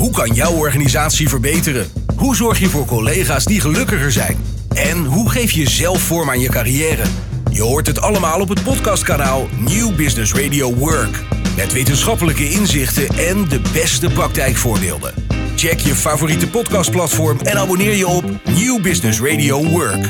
Hoe kan jouw organisatie verbeteren? Hoe zorg je voor collega's die gelukkiger zijn? En hoe geef je zelf vorm aan je carrière? Je hoort het allemaal op het podcastkanaal New Business Radio Work. Met wetenschappelijke inzichten en de beste praktijkvoorbeelden. Check je favoriete podcastplatform en abonneer je op New Business Radio Work.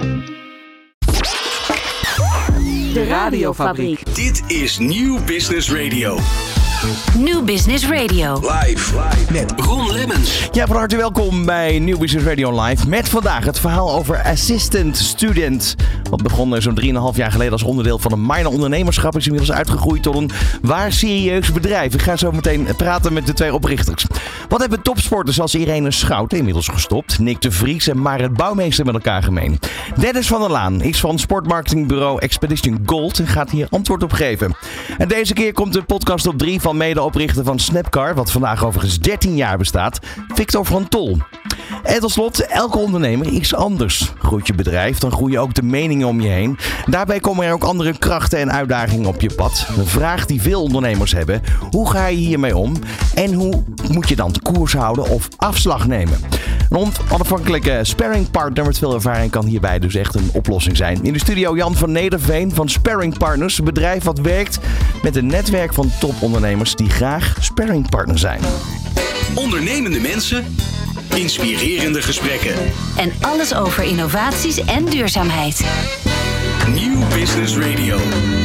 De Radiofabriek. Dit is New Business Radio. New Business Radio. Live met Ron Lemmens. Ja, van harte welkom bij New Business Radio Live. Met vandaag het verhaal over Assistant Student. Wat begon zo'n 3,5 jaar geleden als onderdeel van een minor ondernemerschap. Is inmiddels uitgegroeid tot een waar serieus bedrijf. Ik ga zo meteen praten met de twee oprichters. Wat hebben topsporters als Irene Schouten, inmiddels gestopt, Nick de Vries en Marit Bouwmeester met elkaar gemeen? Dennis van der Laan is van sportmarketingbureau Expedition Gold en gaat hier antwoord op geven. En deze keer komt de podcast op 3 van medeoprichter van Snapcar, wat vandaag overigens 13 jaar bestaat, Victor van Tol. En tot slot, elke ondernemer is anders. Groeit je bedrijf, dan groeien ook de meningen om je heen. Daarbij komen er ook andere krachten en uitdagingen op je pad. Een vraag die veel ondernemers hebben. Hoe ga je hiermee om? En hoe moet je dan koers houden of afslag nemen? Een onafhankelijke sparringpartner met veel ervaring kan hierbij dus echt een oplossing zijn. In de studio Jan van Nederveen van Sparring Partners. Een bedrijf wat werkt met een netwerk van topondernemers die graag sparringpartner zijn. Ondernemende mensen, inspirerende gesprekken. En alles over innovaties en duurzaamheid. New Business Radio.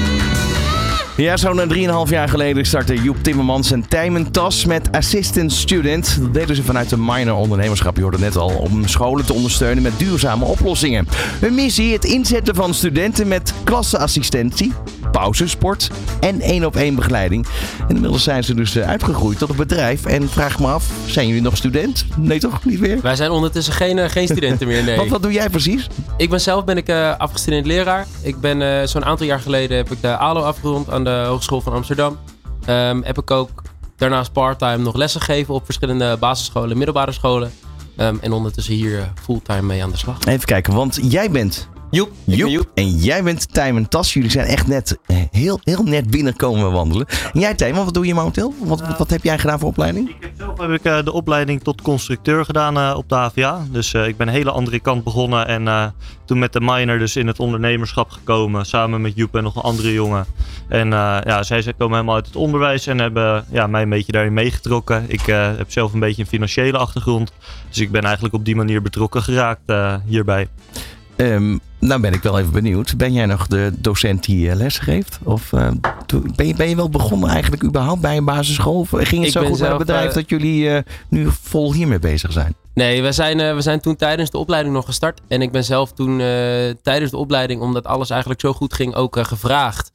Ja, zo'n 3,5 jaar geleden startte Joep Timmermans en Tijmen Tas met Assistant Student. Dat deden ze vanuit de minor ondernemerschap, je hoorde net al, om scholen te ondersteunen met duurzame oplossingen. Hun missie, het inzetten van studenten met klasseassistentie, pauzesport en 1-op-1 begeleiding. En inmiddels zijn ze dus uitgegroeid tot een bedrijf. En vraag me af, zijn jullie nog student? Nee toch? Niet meer? Wij zijn ondertussen geen studenten meer, nee. Wat doe jij precies? Ben ik afgestudeerd leraar. Ik ben zo'n aantal jaar geleden heb ik de ALO afgerond aan de Hogeschool van Amsterdam. Heb ik ook daarnaast parttime nog lessen gegeven op verschillende basisscholen, middelbare scholen. En ondertussen hier fulltime mee aan de slag. Even kijken, want jij bent Joep. En jij bent Tijmen Tas. Jullie zijn echt net heel net binnenkomen wandelen. En jij Tijmen, wat doe je momenteel? Wat heb jij gedaan voor opleiding? Zelf heb ik de opleiding tot constructeur gedaan op de HVA. Dus ik ben een hele andere kant begonnen. En toen met de minor dus in het ondernemerschap gekomen. Samen met Joep en nog een andere jongen. En zij komen helemaal uit het onderwijs. En hebben mij een beetje daarin meegetrokken. Ik heb zelf een beetje een financiële achtergrond. Dus ik ben eigenlijk op die manier betrokken geraakt hierbij. Nou ben ik wel even benieuwd. Ben jij nog de docent die les geeft? Of ben je wel begonnen eigenlijk überhaupt bij een basisschool? Of ging het zo goed bij het bedrijf dat jullie nu vol hiermee bezig zijn? Nee, we zijn toen tijdens de opleiding nog gestart. En ik ben zelf toen tijdens de opleiding, omdat alles eigenlijk zo goed ging, ook gevraagd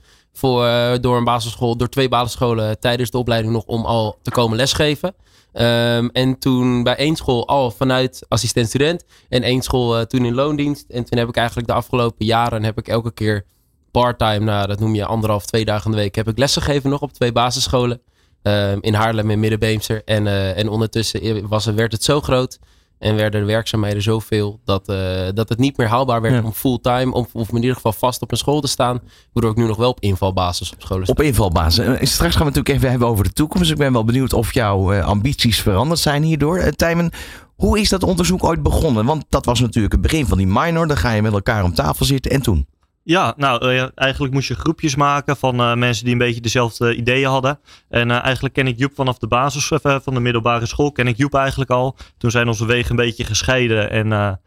door 2 basisscholen tijdens de opleiding nog om al te komen lesgeven. En toen bij 1 school al vanuit assistent-student en 1 school toen in loondienst. En toen heb ik eigenlijk de afgelopen jaren elke keer parttime, dat noem je 1,5-2 dagen in de week, heb ik lesgegeven gegeven nog op 2 basisscholen. In Haarlem en Middenbeemster. En ondertussen werd het zo groot en werden de werkzaamheden zoveel dat het niet meer haalbaar werd om fulltime of in ieder geval vast op een school te staan. Waardoor ik nu nog wel op invalbasis op scholen sta. Op invalbasis. Straks gaan we natuurlijk even hebben over de toekomst. Ik ben wel benieuwd of jouw ambities veranderd zijn hierdoor. Tijmen, hoe is dat onderzoek ooit begonnen? Want dat was natuurlijk het begin van die minor. Dan ga je met elkaar om tafel zitten en toen? Ja, eigenlijk moest je groepjes maken van mensen die een beetje dezelfde ideeën hadden. En eigenlijk ken ik Joep vanaf de basis van de middelbare school. Ken ik Joep eigenlijk al. Toen zijn onze wegen een beetje gescheiden. En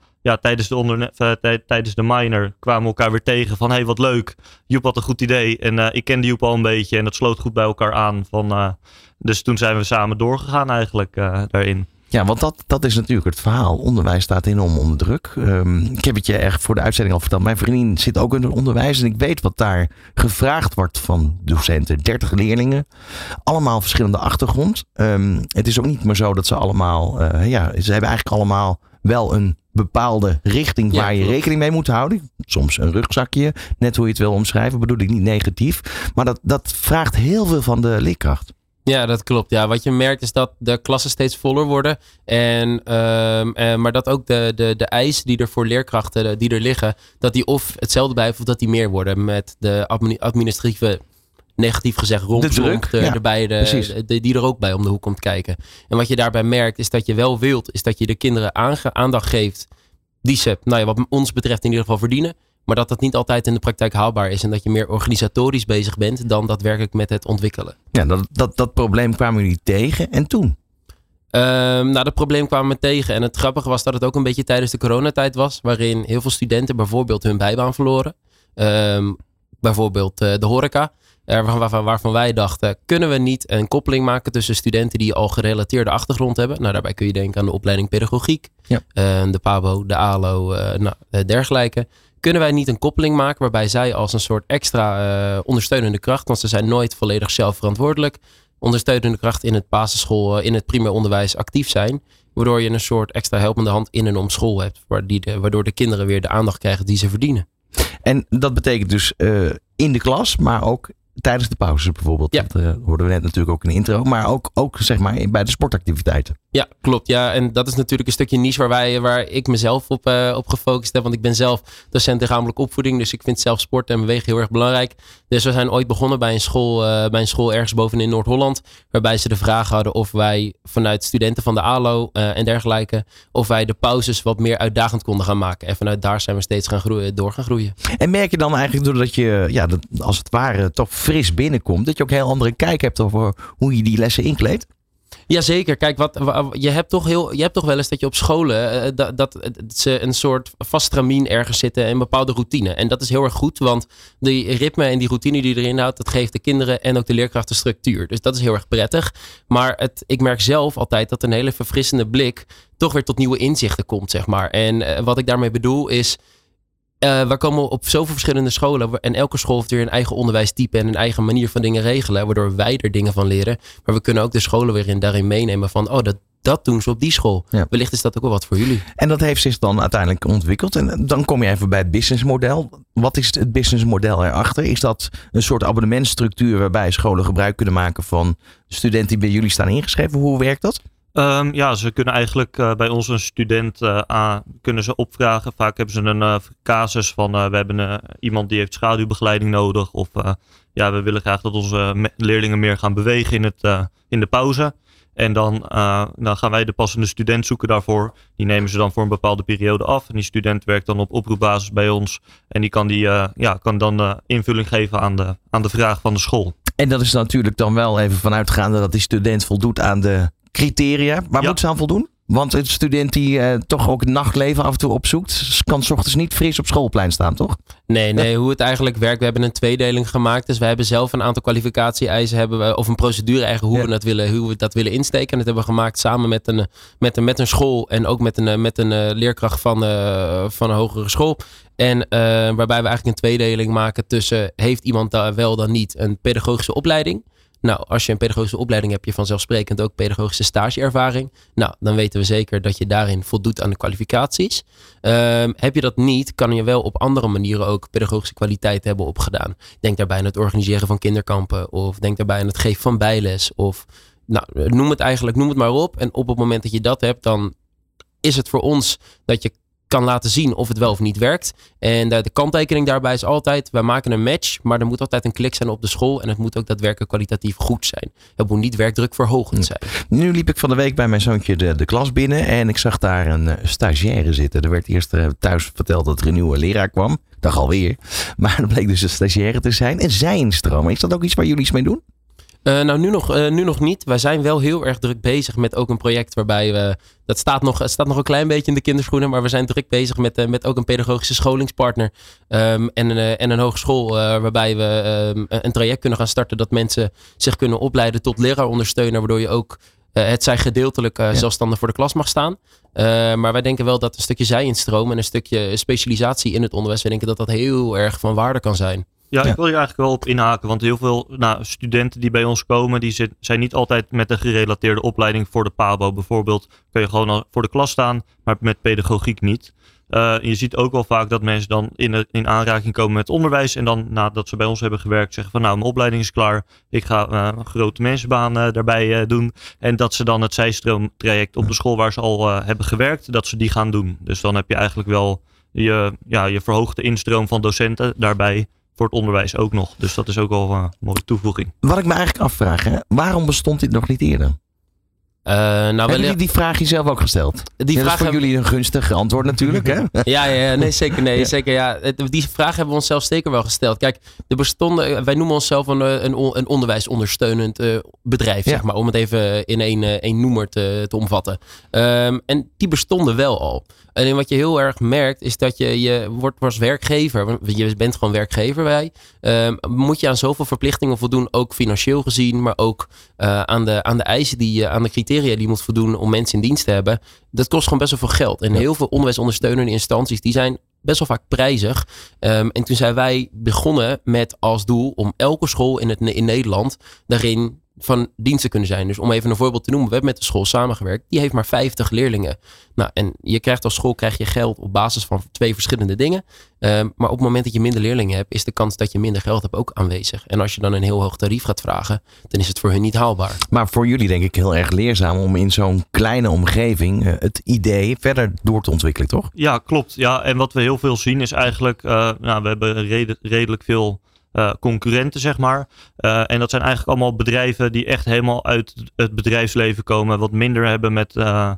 tijdens de minor kwamen we elkaar weer tegen van hey, wat leuk. Joep had een goed idee. En ik kende Joep al een beetje en dat sloot goed bij elkaar aan. Dus toen zijn we samen doorgegaan eigenlijk daarin. Ja, want dat is natuurlijk het verhaal. Onderwijs staat enorm onder druk. Ik heb het je echt voor de uitzending al verteld. Mijn vriendin zit ook in het onderwijs. En ik weet wat daar gevraagd wordt van docenten. 30 leerlingen. Allemaal verschillende achtergrond. Het is ook niet meer zo dat ze allemaal... ze hebben eigenlijk allemaal wel een bepaalde richting waar je rekening mee moet houden. Soms een rugzakje. Net hoe je het wil omschrijven. Bedoel ik niet negatief. Maar dat vraagt heel veel van de leerkracht. Ja, dat klopt. Ja, wat je merkt is dat de klassen steeds voller worden. Maar dat ook de eisen die er voor leerkrachten die er liggen, dat die of hetzelfde blijven of dat die meer worden met de administratieve negatief gezegd rompslomp erbij die er ook bij om de hoek komt kijken. En wat je daarbij merkt is dat je wel wilt, is dat je de kinderen aandacht geeft die ze, wat ons betreft in ieder geval verdienen. Maar dat dat niet altijd in de praktijk haalbaar is. En dat je meer organisatorisch bezig bent dan daadwerkelijk met het ontwikkelen. Ja, dat probleem kwamen jullie tegen. En toen? Dat probleem kwamen we tegen. En het grappige was dat het ook een beetje tijdens de coronatijd was. Waarin heel veel studenten bijvoorbeeld hun bijbaan verloren. Bijvoorbeeld de horeca. Waarvan wij dachten, kunnen we niet een koppeling maken tussen studenten die al gerelateerde achtergrond hebben. Nou, daarbij kun je denken aan de opleiding pedagogiek. Ja. De PABO, de ALO, dergelijke. Kunnen wij niet een koppeling maken waarbij zij als een soort extra ondersteunende kracht, want ze zijn nooit volledig zelfverantwoordelijk, ondersteunende kracht in het basisschool, in het primair onderwijs actief zijn. Waardoor je een soort extra helpende hand in en om school hebt. Waardoor de kinderen weer de aandacht krijgen die ze verdienen. En dat betekent dus in de klas, maar ook tijdens de pauzes bijvoorbeeld. Ja. Dat hoorden we net natuurlijk ook in de intro. Maar ook zeg maar bij de sportactiviteiten. Ja, klopt. Ja, en dat is natuurlijk een stukje niche waar ik mezelf op gefocust heb. Want ik ben zelf docent lichamelijke opvoeding. Dus ik vind zelf sport en bewegen heel erg belangrijk. Dus we zijn ooit begonnen bij een school ergens bovenin Noord-Holland. Waarbij ze de vraag hadden of wij vanuit studenten van de ALO en dergelijke, of wij de pauzes wat meer uitdagend konden gaan maken. En vanuit daar zijn we steeds door gaan groeien. En merk je dan eigenlijk doordat je als het ware toch fris binnenkomt, dat je ook een heel andere kijk hebt over hoe je die lessen inkleedt? Jazeker. Kijk, je hebt toch wel eens dat je op scholen dat ze een soort vast stramien ergens zitten en een bepaalde routine. En dat is heel erg goed, want die ritme en die routine die erin houdt, dat geeft de kinderen en ook de leerkrachten structuur. Dus dat is heel erg prettig. Maar ik merk zelf altijd dat een hele verfrissende blik toch weer tot nieuwe inzichten komt, zeg maar. En wat ik daarmee bedoel is, we komen op zoveel verschillende scholen en elke school heeft weer een eigen onderwijstype en een eigen manier van dingen regelen, waardoor wij er dingen van leren. Maar we kunnen ook de scholen weer daarin meenemen van, dat doen ze op die school. Ja. Wellicht is dat ook wel wat voor jullie. En dat heeft zich dan uiteindelijk ontwikkeld. En dan kom je even bij het businessmodel. Wat is het businessmodel erachter? Is dat een soort abonnementstructuur waarbij scholen gebruik kunnen maken van studenten die bij jullie staan ingeschreven? Hoe werkt dat? Ze kunnen eigenlijk bij ons een student kunnen ze opvragen. Vaak hebben ze een casus van we hebben iemand die heeft schaduwbegeleiding nodig. Of we willen graag dat onze leerlingen meer gaan bewegen in de pauze. En dan gaan wij de passende student zoeken daarvoor. Die nemen ze dan voor een bepaalde periode af. En die student werkt dan op oproepbasis bij ons. En die kan dan invulling geven aan de vraag van de school. En dat is natuurlijk dan wel even vanuitgaande dat die student voldoet aan de criteria. Waar moet ze aan voldoen? Want een student die toch ook het nachtleven af en toe opzoekt, kan 's ochtends niet fris op schoolplein staan, toch? Nee, hoe het eigenlijk werkt. We hebben een tweedeling gemaakt. Dus we hebben zelf een aantal kwalificatie-eisen of een procedure eigenlijk hoe we dat willen insteken. En dat hebben we gemaakt samen met een school en ook met een leerkracht van een hogere school. En waarbij we eigenlijk een tweedeling maken tussen heeft iemand daar wel dan niet een pedagogische opleiding. Nou, als je een pedagogische opleiding hebt, heb je vanzelfsprekend ook pedagogische stageervaring. Nou, dan weten we zeker dat je daarin voldoet aan de kwalificaties. Heb je dat niet, kan je wel op andere manieren ook pedagogische kwaliteit hebben opgedaan. Denk daarbij aan het organiseren van kinderkampen. Of denk daarbij aan het geven van bijles. Of noem het maar op. En op het moment dat je dat hebt, dan is het voor ons dat je kan laten zien of het wel of niet werkt. En de kanttekening daarbij is altijd, wij maken een match, maar er moet altijd een klik zijn op de school en het moet ook daadwerkelijk kwalitatief goed zijn. Het moet niet werkdrukverhogend zijn. Nu liep ik van de week bij mijn zoontje de klas binnen en ik zag daar een stagiaire zitten. Er werd eerst thuis verteld dat er een nieuwe leraar kwam. Dag alweer. Maar dat bleek dus een stagiaire te zijn. En zij instromen. Is dat ook iets waar jullie iets mee doen? Nu nog niet. Wij zijn wel heel erg druk bezig met ook een project waarbij we, het staat nog een klein beetje in de kinderschoenen, maar we zijn druk bezig met ook een pedagogische scholingspartner en een hogeschool waarbij we een traject kunnen gaan starten dat mensen zich kunnen opleiden tot leraarondersteuner, waardoor je ook het zij gedeeltelijk zelfstandig voor de klas mag staan. Maar wij denken wel dat een stukje zij-instroom en een stukje specialisatie in het onderwijs, wij denken dat dat heel erg van waarde kan zijn. Ja, ik wil hier eigenlijk wel op inhaken, want heel veel studenten die bij ons komen, die zijn niet altijd met een gerelateerde opleiding voor de PABO. Bijvoorbeeld kun je gewoon voor de klas staan, maar met pedagogiek niet. Je ziet ook wel vaak dat mensen dan in aanraking komen met onderwijs en dan nadat ze bij ons hebben gewerkt zeggen van mijn opleiding is klaar, ik ga een grote mensenbaan daarbij doen. En dat ze dan het zijstroomtraject op de school waar ze al hebben gewerkt, dat ze die gaan doen. Dus dan heb je eigenlijk wel je verhoogde instroom van docenten daarbij. voor het onderwijs ook nog. Dus dat is ook wel een mooie toevoeging. Wat ik me eigenlijk afvraag, hè, waarom bestond dit nog niet eerder? Hebben jullie die vraag jezelf ook gesteld? Dat is voor jullie een gunstig antwoord natuurlijk, hè? Ja, nee, zeker. Nee, zeker, ja. Die vraag hebben we onszelf zeker wel gesteld. Kijk, wij noemen onszelf een onderwijsondersteunend bedrijf, zeg maar, om het even in één noemer te omvatten. En die bestonden wel al. En wat je heel erg merkt is dat je wordt als werkgever, want je bent gewoon werkgever moet je aan zoveel verplichtingen voldoen, ook financieel gezien, maar ook aan de eisen aan de criteria die je moet voldoen om mensen in dienst te hebben. Dat kost gewoon best wel veel geld. En heel veel onderwijsondersteunende instanties die zijn best wel vaak prijzig. En toen zijn wij begonnen met als doel om elke school in Nederland daarin van dienst te kunnen zijn. Dus om even een voorbeeld te noemen. We hebben met de school samengewerkt. Die heeft maar 50 leerlingen. Nou, en je krijgt als school geld op basis van 2 verschillende dingen. Maar op het moment dat je minder leerlingen hebt, is de kans dat je minder geld hebt ook aanwezig. En als je dan een heel hoog tarief gaat vragen, dan is het voor hun niet haalbaar. Maar voor jullie denk ik heel erg leerzaam om in zo'n kleine omgeving het idee verder door te ontwikkelen, toch? Ja, klopt. Ja, en wat we heel veel zien is eigenlijk, we hebben redelijk veel concurrenten, zeg maar. En dat zijn eigenlijk allemaal bedrijven die echt helemaal uit het bedrijfsleven komen. Wat minder hebben met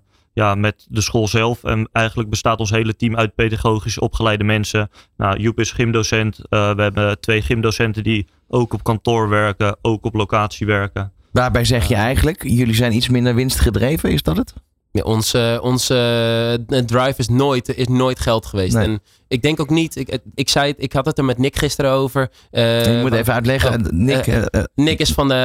de school zelf. En eigenlijk bestaat ons hele team uit pedagogisch opgeleide mensen. Nou, Joep is gymdocent. We hebben 2 gymdocenten die ook op kantoor werken, ook op locatie werken. Daarbij zeg je eigenlijk, jullie zijn iets minder winstgedreven, is dat het? Ja, onze drive is nooit geld geweest. Nee. En ik denk ook niet, ik had het er met Nick gisteren over. Je moet even uitleggen. Nick is van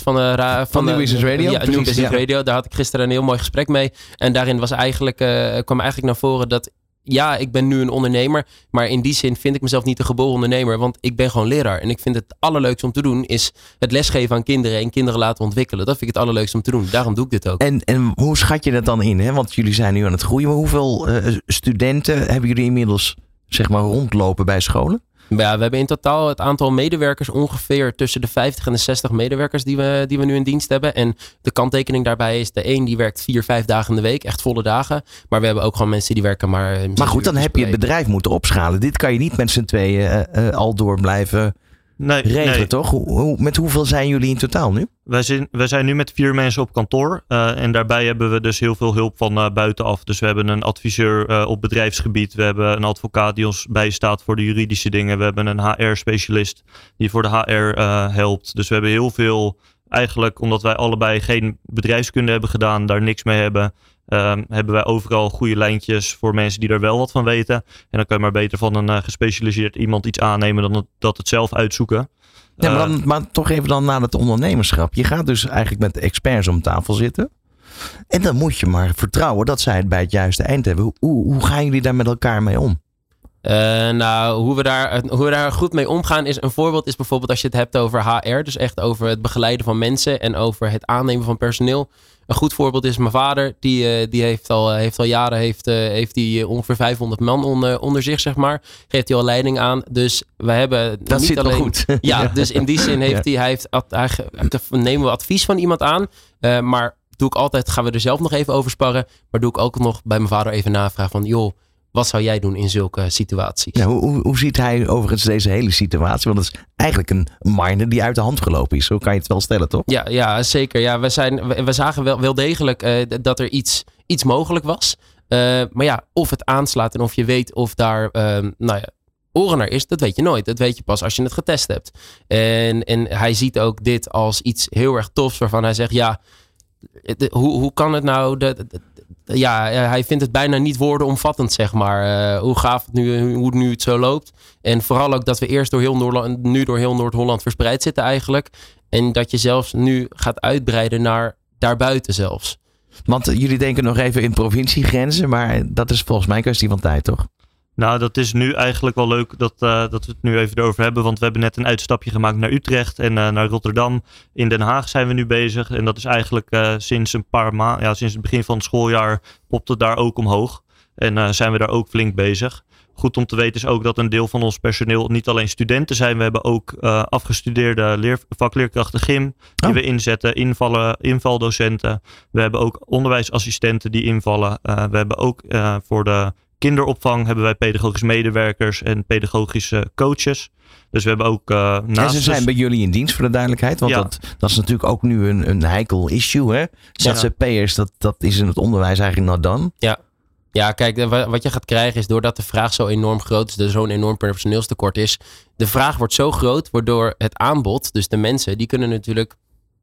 New Business Radio. Ja, New Business Radio. Daar had ik gisteren een heel mooi gesprek mee. En daarin kwam eigenlijk naar voren dat ja, ik ben nu een ondernemer, maar in die zin vind ik mezelf niet een geboren ondernemer, want ik ben gewoon leraar. En ik vind het allerleukste om te doen is het lesgeven aan kinderen en kinderen laten ontwikkelen. Dat vind ik het allerleukste om te doen. Daarom doe ik dit ook. En hoe schat je dat dan in? Hè? Want jullie zijn nu aan het groeien. Maar hoeveel studenten hebben jullie inmiddels zeg maar rondlopen bij scholen? Ja, we hebben in totaal het aantal medewerkers ongeveer tussen de 50 en de 60 medewerkers die we nu in dienst hebben. En de kanttekening daarbij is de een die werkt 4-5 dagen in de week, echt volle dagen. Maar we hebben ook gewoon mensen die werken maar... Maar goed, dan heb je het bedrijf moeten opschalen. Dit kan je niet met z'n tweeën al door blijven regelen, toch? Met hoeveel zijn jullie in totaal nu? Wij zijn nu met 4 mensen op kantoor. En daarbij hebben we dus heel veel hulp van buitenaf. Dus we hebben een adviseur op bedrijfsgebied. We hebben een advocaat die ons bijstaat voor de juridische dingen. We hebben een HR-specialist die voor de HR helpt. Dus we hebben heel veel, eigenlijk omdat wij allebei geen bedrijfskunde hebben gedaan, daar niks mee hebben, hebben wij overal goede lijntjes voor mensen die er wel wat van weten. En dan kan je maar beter van een gespecialiseerd iemand iets aannemen dan dat het zelf uitzoeken. Ja, maar toch even dan naar het ondernemerschap. Je gaat dus eigenlijk met experts om tafel zitten. En dan moet je maar vertrouwen dat zij het bij het juiste eind hebben. Hoe gaan jullie daar met elkaar mee om? Hoe we daar goed mee omgaan is een voorbeeld is bijvoorbeeld als je het hebt over HR. Dus echt over het begeleiden van mensen en over het aannemen van personeel. Een goed voorbeeld is mijn vader. Die heeft al jaren ongeveer 500 man onder zich, zeg maar. Geeft hij al leiding aan. Dus we hebben dat niet zit alleen... wel goed. Ja, dus in die zin nemen we advies van iemand aan. Maar doe ik altijd, gaan we er zelf nog even over sparren. Maar doe ik ook nog bij mijn vader even navragen van, joh, wat zou jij doen in zulke situaties? Ja, hoe ziet hij overigens deze hele situatie? Want het is eigenlijk een miner die uit de hand gelopen is. Zo kan je het wel stellen, toch? Ja, zeker. Ja, we zagen wel degelijk dat er iets mogelijk was. Maar ja, of het aanslaat en of je weet of daar oren naar is, dat weet je nooit. Dat weet je pas als je het getest hebt. En hij ziet ook dit als iets heel erg tofs waarvan hij zegt, ja, hoe kan het nou... hij vindt het bijna niet woordenomvattend, zeg maar. Hoe gaaf het nu het zo loopt. En vooral ook dat we eerst door heel Noord-Holland verspreid zitten eigenlijk. En dat je zelfs nu gaat uitbreiden naar daarbuiten zelfs. Want jullie denken nog even in provinciegrenzen, maar dat is volgens mij een kwestie van tijd, toch? Nou, dat is nu eigenlijk wel leuk dat we het nu even erover hebben. Want we hebben net een uitstapje gemaakt naar Utrecht en naar Rotterdam. In Den Haag zijn we nu bezig. En dat is eigenlijk sinds een paar maanden, sinds het begin van het schooljaar popt het daar ook omhoog. En zijn we daar ook flink bezig. Goed om te weten is ook dat een deel van ons personeel niet alleen studenten zijn. We hebben ook afgestudeerde vakleerkrachten gym die we inzetten. Invaldocenten. We hebben ook onderwijsassistenten die invallen. We hebben ook voor de kinderopvang hebben wij pedagogische medewerkers en pedagogische coaches. Dus we hebben ook naast... En ze zijn bij jullie in dienst, voor de duidelijkheid. Want dat is natuurlijk ook nu een heikel issue. Hè? ZZP'ers, dat is in het onderwijs eigenlijk not done. Ja, kijk, wat je gaat krijgen is doordat de vraag zo enorm groot is, er zo'n enorm personeelstekort is. De vraag wordt zo groot, waardoor het aanbod, dus de mensen, die kunnen natuurlijk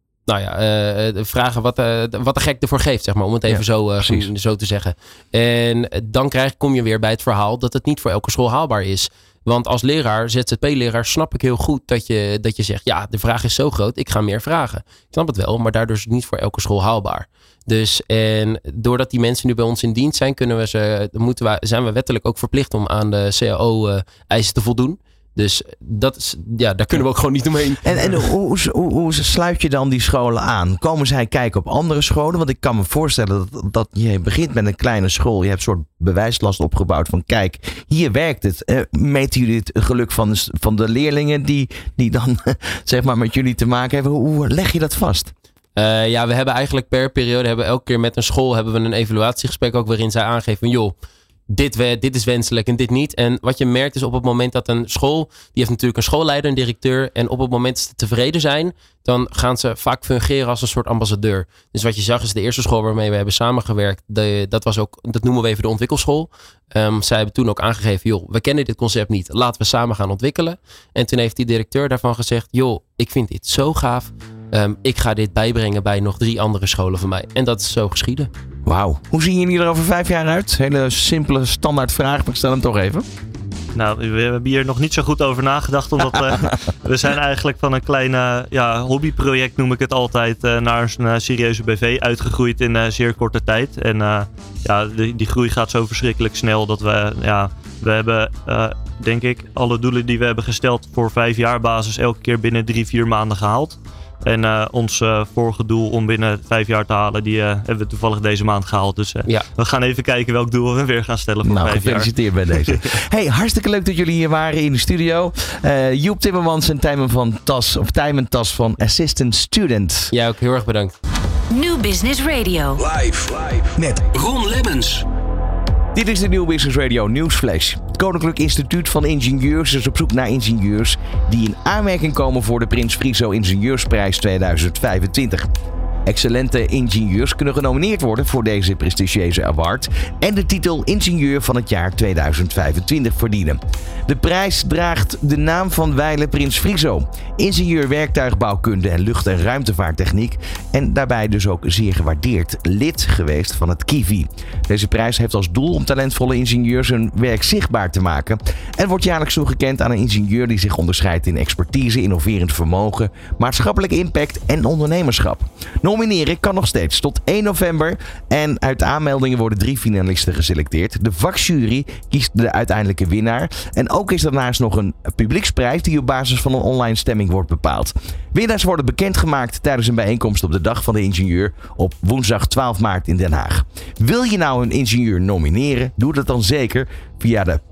vragen wat de gek ervoor geeft, zeg maar, om het even zo te zeggen. En dan kom je weer bij het verhaal dat het niet voor elke school haalbaar is. Want als leraar, ZZP-leraar, snap ik heel goed dat je zegt, ja, de vraag is zo groot, ik ga meer vragen. Ik snap het wel, maar daardoor is het niet voor elke school haalbaar. Dus en doordat die mensen nu bij ons in dienst zijn, zijn we wettelijk ook verplicht om aan de CAO-eisen te voldoen. Dus daar kunnen we ook gewoon niet omheen. En hoe sluit je dan die scholen aan? Komen zij kijken op andere scholen? Want ik kan me voorstellen dat je begint met een kleine school. Je hebt een soort bewijslast opgebouwd van kijk, hier werkt het. Meten jullie het geluk van de leerlingen die dan zeg maar met jullie te maken hebben? Hoe leg je dat vast? We hebben eigenlijk per periode, elke keer met een school hebben we een evaluatiegesprek ook waarin zij aangeven, joh, dit is wenselijk en dit niet. En wat je merkt is op het moment dat een school, die heeft natuurlijk een schoolleider, een directeur. En op het moment dat ze tevreden zijn, dan gaan ze vaak fungeren als een soort ambassadeur. Dus wat je zag is de eerste school waarmee we hebben samengewerkt. Dat noemen we even de ontwikkelschool. Zij hebben toen ook aangegeven, joh, we kennen dit concept niet. Laten we samen gaan ontwikkelen. En toen heeft die directeur daarvan gezegd, joh, ik vind dit zo gaaf. Ik ga dit bijbrengen bij nog 3 andere scholen van mij. En dat is zo geschieden. Wauw. Hoe zien jullie er over 5 jaar uit? Hele simpele standaard vraag, maar ik stel hem toch even. Nou, we hebben hier nog niet zo goed over nagedacht. Omdat we zijn eigenlijk van een klein hobbyproject, noem ik het altijd, naar een serieuze BV uitgegroeid in zeer korte tijd. En die groei gaat zo verschrikkelijk snel dat we hebben, denk ik, alle doelen die we hebben gesteld voor 5 jaar basis elke keer binnen 3-4 maanden gehaald. En ons vorige doel om binnen 5 jaar te halen, die hebben we toevallig deze maand gehaald. Dus we gaan even kijken welk doel we weer gaan stellen voor 5 jaar. Gefeliciteerd bij deze. Hey, hartstikke leuk dat jullie hier waren in de studio. Joep Timmermans en Tijmen Tas van Assistant Student. Ja, ook heel erg bedankt. New Business Radio. Live met Ron Lemmens. Dit is de New Business Radio Nieuwsflash. Het Koninklijk Instituut van Ingenieurs is op zoek naar ingenieurs die in aanmerking komen voor de Prins Friso Ingenieursprijs 2025. Excellente ingenieurs kunnen genomineerd worden voor deze prestigieuze award en de titel Ingenieur van het jaar 2025 verdienen. De prijs draagt de naam van wijle Prins Friso, ingenieur werktuigbouwkunde en lucht- en ruimtevaarttechniek en daarbij dus ook zeer gewaardeerd lid geweest van het KIVI. Deze prijs heeft als doel om talentvolle ingenieurs hun werk zichtbaar te maken en wordt jaarlijks toegekend aan een ingenieur die zich onderscheidt in expertise, innoverend vermogen, maatschappelijk impact en ondernemerschap. Nomineren kan nog steeds tot 1 november en uit aanmeldingen worden 3 finalisten geselecteerd. De vakjury kiest de uiteindelijke winnaar en ook is daarnaast nog een publieksprijs die op basis van een online stemming wordt bepaald. Winnaars worden bekendgemaakt tijdens een bijeenkomst op de Dag van de Ingenieur op woensdag 12 maart in Den Haag. Wil je nou een ingenieur nomineren? Doe dat dan zeker via de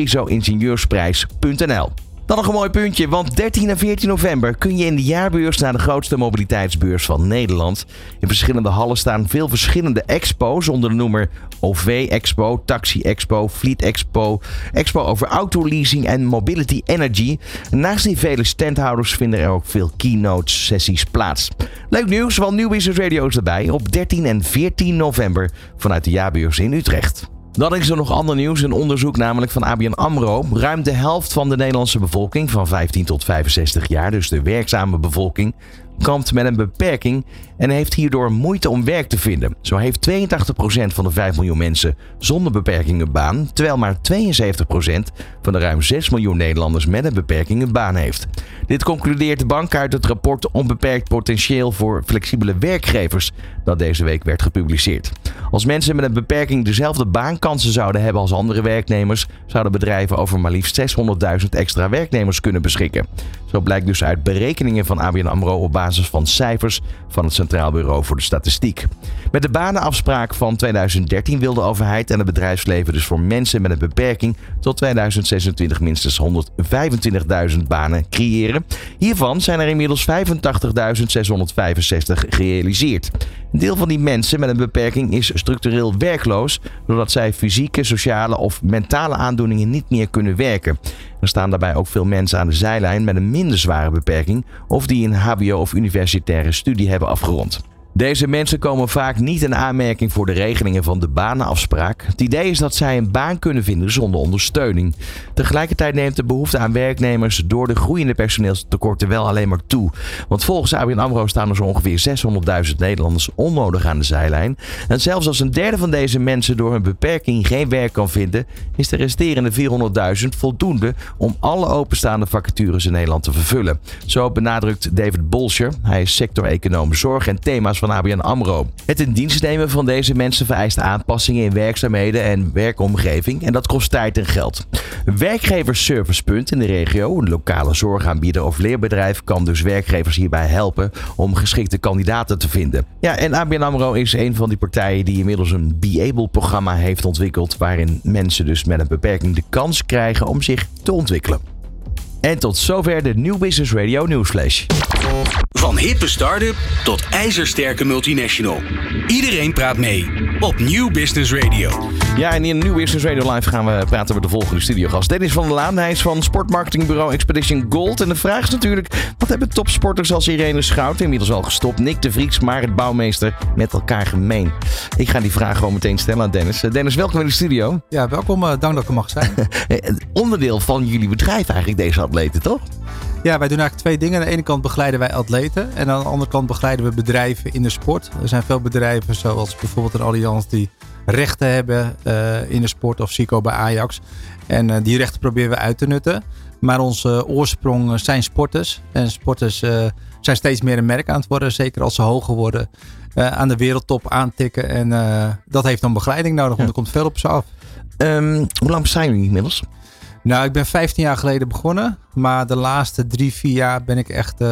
prinsfrisoingenieursprijs.nl. Dan nog een mooi puntje, want 13 en 14 november kun je in de jaarbeurs naar de grootste mobiliteitsbeurs van Nederland. In verschillende hallen staan veel verschillende expo's onder de noemer OV Expo, Taxi Expo, Fleet Expo, Expo over autoleasing en Mobility Energy. Naast die vele standhouders vinden er ook veel keynote sessies plaats. Leuk nieuws, want New Business Radio is erbij op 13 en 14 november vanuit de jaarbeurs in Utrecht. Dan is er nog ander nieuws, een onderzoek namelijk van ABN AMRO. Ruim de helft van de Nederlandse bevolking van 15 tot 65 jaar, dus de werkzame bevolking, kampt met een beperking en heeft hierdoor moeite om werk te vinden. Zo heeft 82% van de 5 miljoen mensen zonder beperking een baan, terwijl maar 72% van de ruim 6 miljoen Nederlanders met een beperking een baan heeft. Dit concludeert de bank uit het rapport Onbeperkt potentieel voor flexibele werkgevers dat deze week werd gepubliceerd. Als mensen met een beperking dezelfde baankansen zouden hebben als andere werknemers, zouden bedrijven over maar liefst 600.000 extra werknemers kunnen beschikken. Zo blijkt dus uit berekeningen van ABN AMRO op basis van cijfers van het Centraal Bureau voor de Statistiek. Met de banenafspraak van 2013 wil de overheid en het bedrijfsleven dus voor mensen met een beperking tot 2026 minstens 125.000 banen creëren. Hiervan zijn er inmiddels 85.665 gerealiseerd. Een deel van die mensen met een beperking is structureel werkloos doordat zij fysieke, sociale of mentale aandoeningen niet meer kunnen werken. Er staan daarbij ook veel mensen aan de zijlijn met een minder zware beperking of die een hbo- of universitaire studie hebben afgerond. Deze mensen komen vaak niet in aanmerking voor de regelingen van de banenafspraak. Het idee is dat zij een baan kunnen vinden zonder ondersteuning. Tegelijkertijd neemt de behoefte aan werknemers door de groeiende personeelstekorten wel alleen maar toe. Want volgens ABN AMRO staan er zo ongeveer 600.000 Nederlanders onnodig aan de zijlijn. En zelfs als een derde van deze mensen door hun beperking geen werk kan vinden, is de resterende 400.000 voldoende om alle openstaande vacatures in Nederland te vervullen. Zo benadrukt David Bolscher. Hij is sector-econoom zorg en thema's van ABN AMRO. Het in dienst nemen van deze mensen vereist aanpassingen in werkzaamheden en werkomgeving en dat kost tijd en geld. Werkgeversservicepunt in de regio, een lokale zorgaanbieder of leerbedrijf, kan dus werkgevers hierbij helpen om geschikte kandidaten te vinden. Ja, en ABN AMRO is een van die partijen die inmiddels een Be-Able-programma heeft ontwikkeld, waarin mensen dus met een beperking de kans krijgen om zich te ontwikkelen. En tot zover de Nieuw Business Radio Nieuwsflash. Van hippe start-up tot ijzersterke multinational. Iedereen praat mee op Nieuw Business Radio. Ja, en in Nieuw Business Radio Live gaan we praten met de volgende studiogast. Dennis van der Laan, hij is van sportmarketingbureau Expedition Gold. En de vraag is natuurlijk, wat hebben topsporters als Irene Schouten, inmiddels al gestopt, Nick de Vries, Marit Bouwmeester, met elkaar gemeen? Ik ga die vraag gewoon meteen stellen aan Dennis. Dennis, welkom in de studio. Ja, welkom. Dank dat ik er mag zijn. Onderdeel van jullie bedrijf eigenlijk, deze atleten, toch? Ja, wij doen eigenlijk twee dingen. Aan de ene kant begeleiden wij atleten. En aan de andere kant begeleiden we bedrijven in de sport. Er zijn veel bedrijven, zoals bijvoorbeeld een Allianz, die rechten hebben in de sport. Of Zico bij Ajax. En die rechten proberen we uit te nutten. Maar onze oorsprong zijn sporters. En sporters zijn steeds meer een merk aan het worden. Zeker als ze hoger worden. Aan de wereldtop aantikken. En dat heeft dan begeleiding nodig. Want er komt veel op ze af. Hoe lang zijn jullie inmiddels? Nou, ik ben 15 jaar geleden begonnen. Maar de laatste 3-4 jaar ben ik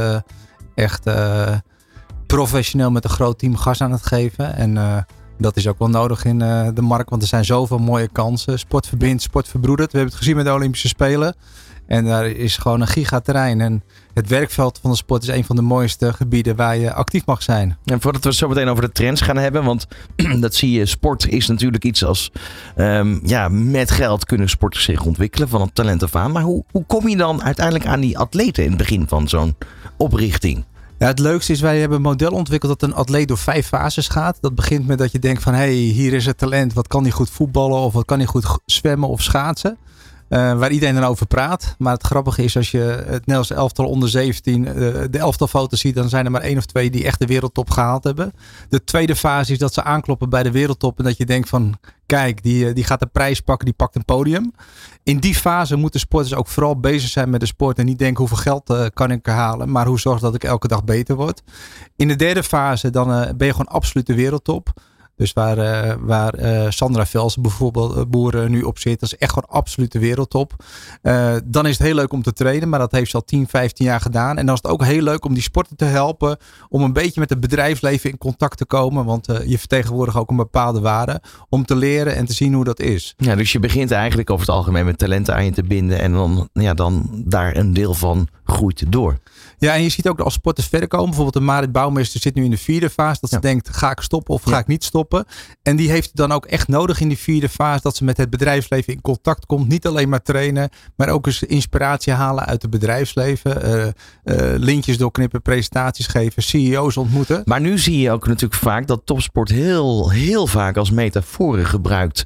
echt professioneel met een groot team gas aan het geven. En dat is ook wel nodig in de markt. Want er zijn zoveel mooie kansen. Sport verbindt, sport verbroedert. We hebben het gezien met de Olympische Spelen. En daar is gewoon een gigaterrein. En het werkveld van de sport is een van de mooiste gebieden waar je actief mag zijn. En voordat we het zo meteen over de trends gaan hebben. Want dat zie je, sport is natuurlijk iets als met geld kunnen sporters zich ontwikkelen van het talent af aan. Maar hoe kom je dan uiteindelijk aan die atleten in het begin van zo'n oprichting? Ja, het leukste is, wij hebben een model ontwikkeld dat een atleet door 5 fases gaat. Dat begint met dat je denkt van, hey, hier is het talent. Wat kan hij goed voetballen of wat kan hij goed zwemmen of schaatsen? Waar iedereen dan over praat. Maar het grappige is, als je het Nederlands elftal onder 17 de elftalfoto's ziet, dan zijn er maar 1 of 2 die echt de wereldtop gehaald hebben. De tweede fase is dat ze aankloppen bij de wereldtop en dat je denkt van, kijk, die gaat de prijs pakken, die pakt een podium. In die fase moeten sporters ook vooral bezig zijn met de sport en niet denken hoeveel geld kan ik halen, maar hoe zorg dat ik elke dag beter word. In de derde fase dan ben je gewoon absoluut de wereldtop. Dus waar Sandra Velsen bijvoorbeeld boeren nu op zit. Dat is echt gewoon absoluut de wereldtop. Dan is het heel leuk om te trainen. Maar dat heeft ze al 10, 15 jaar gedaan. En dan is het ook heel leuk om die sporten te helpen. Om een beetje met het bedrijfsleven in contact te komen. Want je vertegenwoordigt ook een bepaalde waarde. Om te leren en te zien hoe dat is. Ja, dus je begint eigenlijk over het algemeen met talenten aan je te binden. En dan daar een deel van groeit door. Ja, en je ziet ook dat als sporters verder komen. Bijvoorbeeld de Marit Bouwmeester zit nu in de 4e fase. Dat ze denkt, ga ik stoppen of ga ik niet stoppen? En die heeft het dan ook echt nodig in die 4e fase. Dat ze met het bedrijfsleven in contact komt. Niet alleen maar trainen. Maar ook eens inspiratie halen uit het bedrijfsleven. Lintjes doorknippen, presentaties geven. CEO's ontmoeten. Maar nu zie je ook natuurlijk vaak dat topsport heel vaak als metaforen gebruikt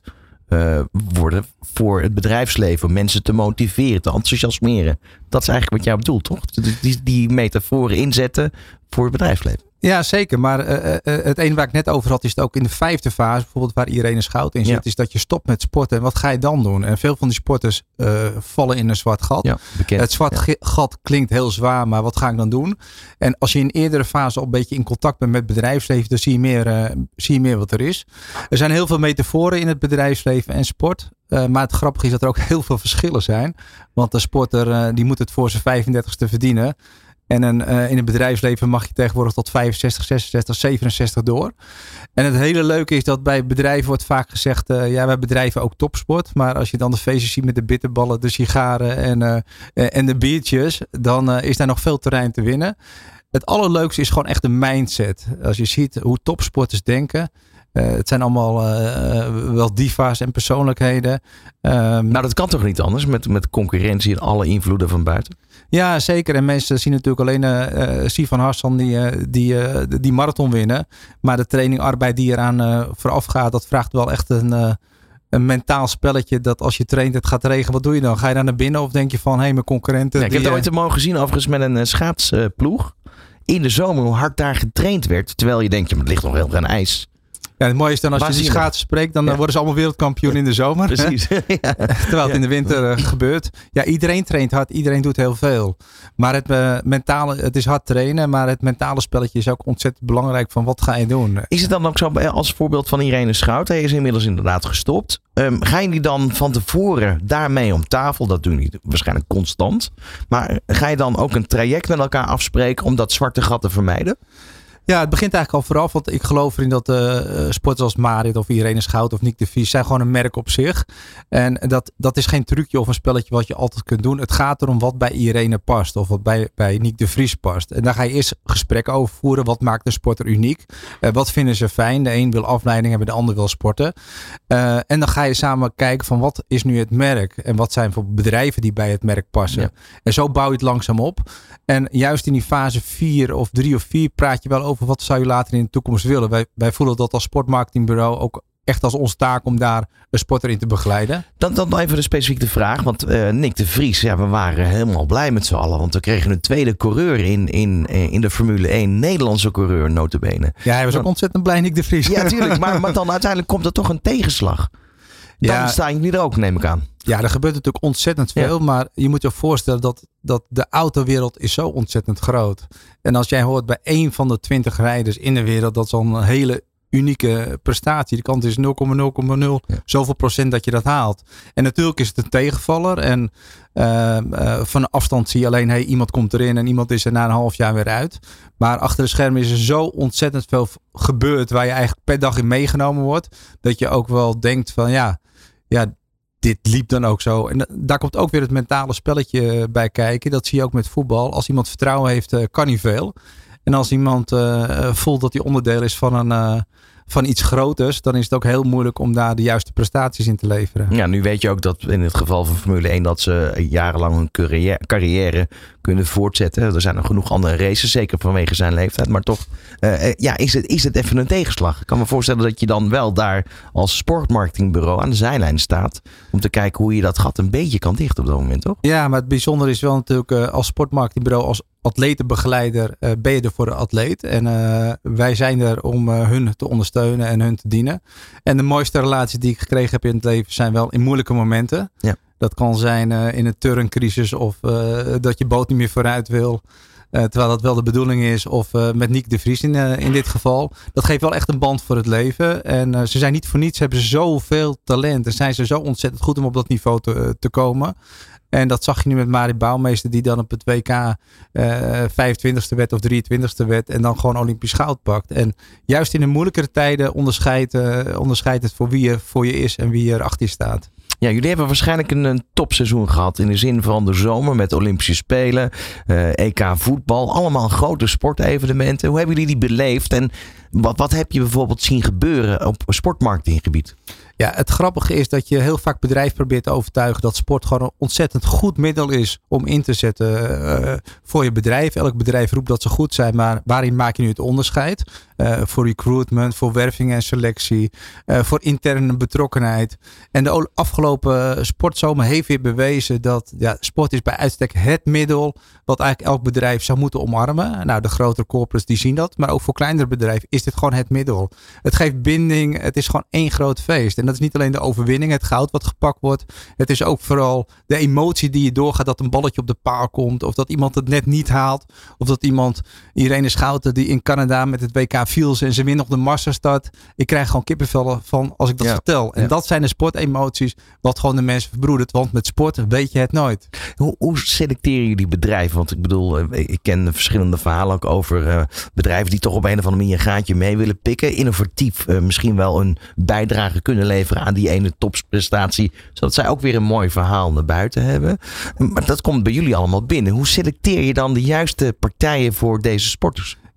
worden voor het bedrijfsleven. Om mensen te motiveren, te enthousiasmeren. Dat is eigenlijk wat jij bedoelt, toch? Die metaforen inzetten voor het bedrijfsleven. Ja, zeker. Maar het ene waar ik net over had, is het ook in de 5e fase, bijvoorbeeld waar Irene Schouten in zit, is dat je stopt met sporten. En wat ga je dan doen? En veel van die sporters vallen in een zwart gat. Ja, bekend. Het zwart gat klinkt heel zwaar, maar wat ga ik dan doen? En als je in eerdere fase al een beetje in contact bent met het bedrijfsleven, dan zie je meer wat er is. Er zijn heel veel metaforen in het bedrijfsleven en sport. Maar het grappige is dat er ook heel veel verschillen zijn. Want de sporter die moet het voor zijn 35ste verdienen. En in het bedrijfsleven mag je tegenwoordig tot 65, 66, 67 door. En het hele leuke is dat bij bedrijven wordt vaak gezegd, wij bedrijven ook topsport. Maar als je dan de feestjes ziet met de bitterballen, de sigaren en de biertjes, dan is daar nog veel terrein te winnen. Het allerleukste is gewoon echt de mindset. Als je ziet hoe topsporters denken. Het zijn allemaal wel diva's en persoonlijkheden. Nou, dat kan toch niet anders met concurrentie en alle invloeden van buiten? Ja, zeker. En mensen zien natuurlijk alleen Sivan Hassan die marathon winnen. Maar de trainingarbeid die eraan vooraf gaat, dat vraagt wel echt een mentaal spelletje. Dat als je traint, het gaat regenen. Wat doe je dan? Ga je daar naar binnen of denk je van, hé, mijn concurrenten... Ja, ik heb het ooit mogen gezien overigens met een schaatsploeg. In de zomer hoe hard daar getraind werd. Terwijl je denkt, maar het ligt nog heel aan ijs. Ja, het mooie is dan als je die schaatsen spreekt, dan worden ze allemaal wereldkampioen in de zomer. Precies. Ja. Terwijl het in de winter gebeurt. Ja, iedereen traint hard, iedereen doet heel veel. Maar het is hard trainen, maar het mentale spelletje is ook ontzettend belangrijk van wat ga je doen. Is het dan ook zo, als voorbeeld van Irene Schout, hij is inmiddels inderdaad gestopt. Gaan jullie dan van tevoren daarmee om tafel? Dat doen jullie waarschijnlijk constant. Maar ga je dan ook een traject met elkaar afspreken om dat zwarte gat te vermijden? Ja, het begint eigenlijk al vooraf. Want ik geloof erin dat sporters als Marit of Irene Schout of Nick de Vries zijn gewoon een merk op zich. En dat is geen trucje of een spelletje wat je altijd kunt doen. Het gaat erom wat bij Irene past of wat bij Nick de Vries past. En daar ga je eerst gesprekken over voeren. Wat maakt een sporter uniek? Wat vinden ze fijn? De een wil afleiding hebben, de ander wil sporten. En dan ga je samen kijken van wat is nu het merk? En wat zijn voor bedrijven die bij het merk passen? Ja. En zo bouw je het langzaam op. En juist in die fase 4 of 3 of 4 praat je wel over wat zou je later in de toekomst willen. Wij voelen dat als sportmarketingbureau ook echt als onze taak om daar een sporter in te begeleiden. Dan even de specifieke vraag. Want Nick de Vries, ja, we waren helemaal blij met z'n allen. Want we kregen een tweede coureur in de Formule 1. Nederlandse coureur, nota bene. Ja, hij was ook ontzettend blij, Nick de Vries. Ja, natuurlijk. Maar dan uiteindelijk komt er toch een tegenslag. Dan staan jullie er ook, neem ik aan. Ja, er gebeurt natuurlijk ontzettend veel. Ja. Maar je moet je voorstellen dat de autowereld is zo ontzettend groot. En als jij hoort bij 1 van de 20 rijders in de wereld, dat is al een hele unieke prestatie. De kans is 0,0,0 zoveel procent dat je dat haalt. En natuurlijk is het een tegenvaller. En van afstand zie je alleen, iemand komt erin en iemand is er na een half jaar weer uit. Maar achter de schermen is er zo ontzettend veel gebeurd waar je eigenlijk per dag in meegenomen wordt. Dat je ook wel denkt van ja, dit liep dan ook zo. En daar komt ook weer het mentale spelletje bij kijken. Dat zie je ook met voetbal. Als iemand vertrouwen heeft, kan hij veel. En als iemand voelt dat hij onderdeel is van iets groters, dan is het ook heel moeilijk om daar de juiste prestaties in te leveren. Ja, nu weet je ook dat in het geval van Formule 1 dat ze jarenlang hun carrière kunnen voortzetten. Er zijn nog genoeg andere races, zeker vanwege zijn leeftijd. Maar toch, is het even een tegenslag. Ik kan me voorstellen dat je dan wel daar als sportmarketingbureau aan de zijlijn staat om te kijken hoe je dat gat een beetje kan dichten op dat moment, toch? Ja, maar het bijzondere is wel natuurlijk als sportmarketingbureau, als atletenbegeleider ben je er voor de atleet. En wij zijn er om hun te ondersteunen en hun te dienen. En de mooiste relaties die ik gekregen heb in het leven zijn wel in moeilijke momenten. Ja. Dat kan zijn in een turncrisis of dat je boot niet meer vooruit wil. Terwijl dat wel de bedoeling is. Of met Nick de Vries in dit geval. Dat geeft wel echt een band voor het leven. En ze zijn niet voor niets. Hebben ze zoveel talent. En zijn ze zo ontzettend goed om op dat niveau te komen. En dat zag je nu met Marit Bouwmeester. Die dan op het WK 25e werd of 23e werd. En dan gewoon Olympisch goud pakt. En juist in de moeilijkere tijden onderscheidt het voor wie er voor je is. En wie er achter je staat. Ja, jullie hebben waarschijnlijk een topseizoen gehad in de zin van de zomer met Olympische Spelen, EK voetbal, allemaal grote sportevenementen. Hoe hebben jullie die beleefd en wat heb je bijvoorbeeld zien gebeuren op sportmarketinggebied? Ja, het grappige is dat je heel vaak bedrijven probeert te overtuigen dat sport gewoon een ontzettend goed middel is om in te zetten voor je bedrijf. Elk bedrijf roept dat ze goed zijn, maar waarin maak je nu het onderscheid? Voor recruitment, voor werving en selectie, voor interne betrokkenheid. En de afgelopen sportzomer heeft weer bewezen dat sport is bij uitstek het middel wat eigenlijk elk bedrijf zou moeten omarmen. Nou, de grotere corporates die zien dat, maar ook voor kleinere bedrijven is dit gewoon het middel. Het geeft binding, het is gewoon één groot feest. En dat is niet alleen de overwinning, het goud wat gepakt wordt. Het is ook vooral de emotie die je doorgaat dat een balletje op de paal komt. Of dat iemand het net niet haalt. Of dat iemand, Irene Schouten die in Canada met het WK viel en ze wint nog de Masterstart. Ik krijg gewoon kippenvel van als ik dat vertel. En dat zijn de sportemoties wat gewoon de mensen verbroedert. Want met sport weet je het nooit. Hoe selecteren jullie bedrijven? Want ik bedoel, ik ken verschillende verhalen ook over bedrijven die toch op een of andere manier een gaatje mee willen pikken. Innovatief misschien wel een bijdrage kunnen leveren aan die ene topprestatie. Zodat zij ook weer een mooi verhaal naar buiten hebben. Maar dat komt bij jullie allemaal binnen. Hoe selecteer je dan de juiste partijen voor deze sporters?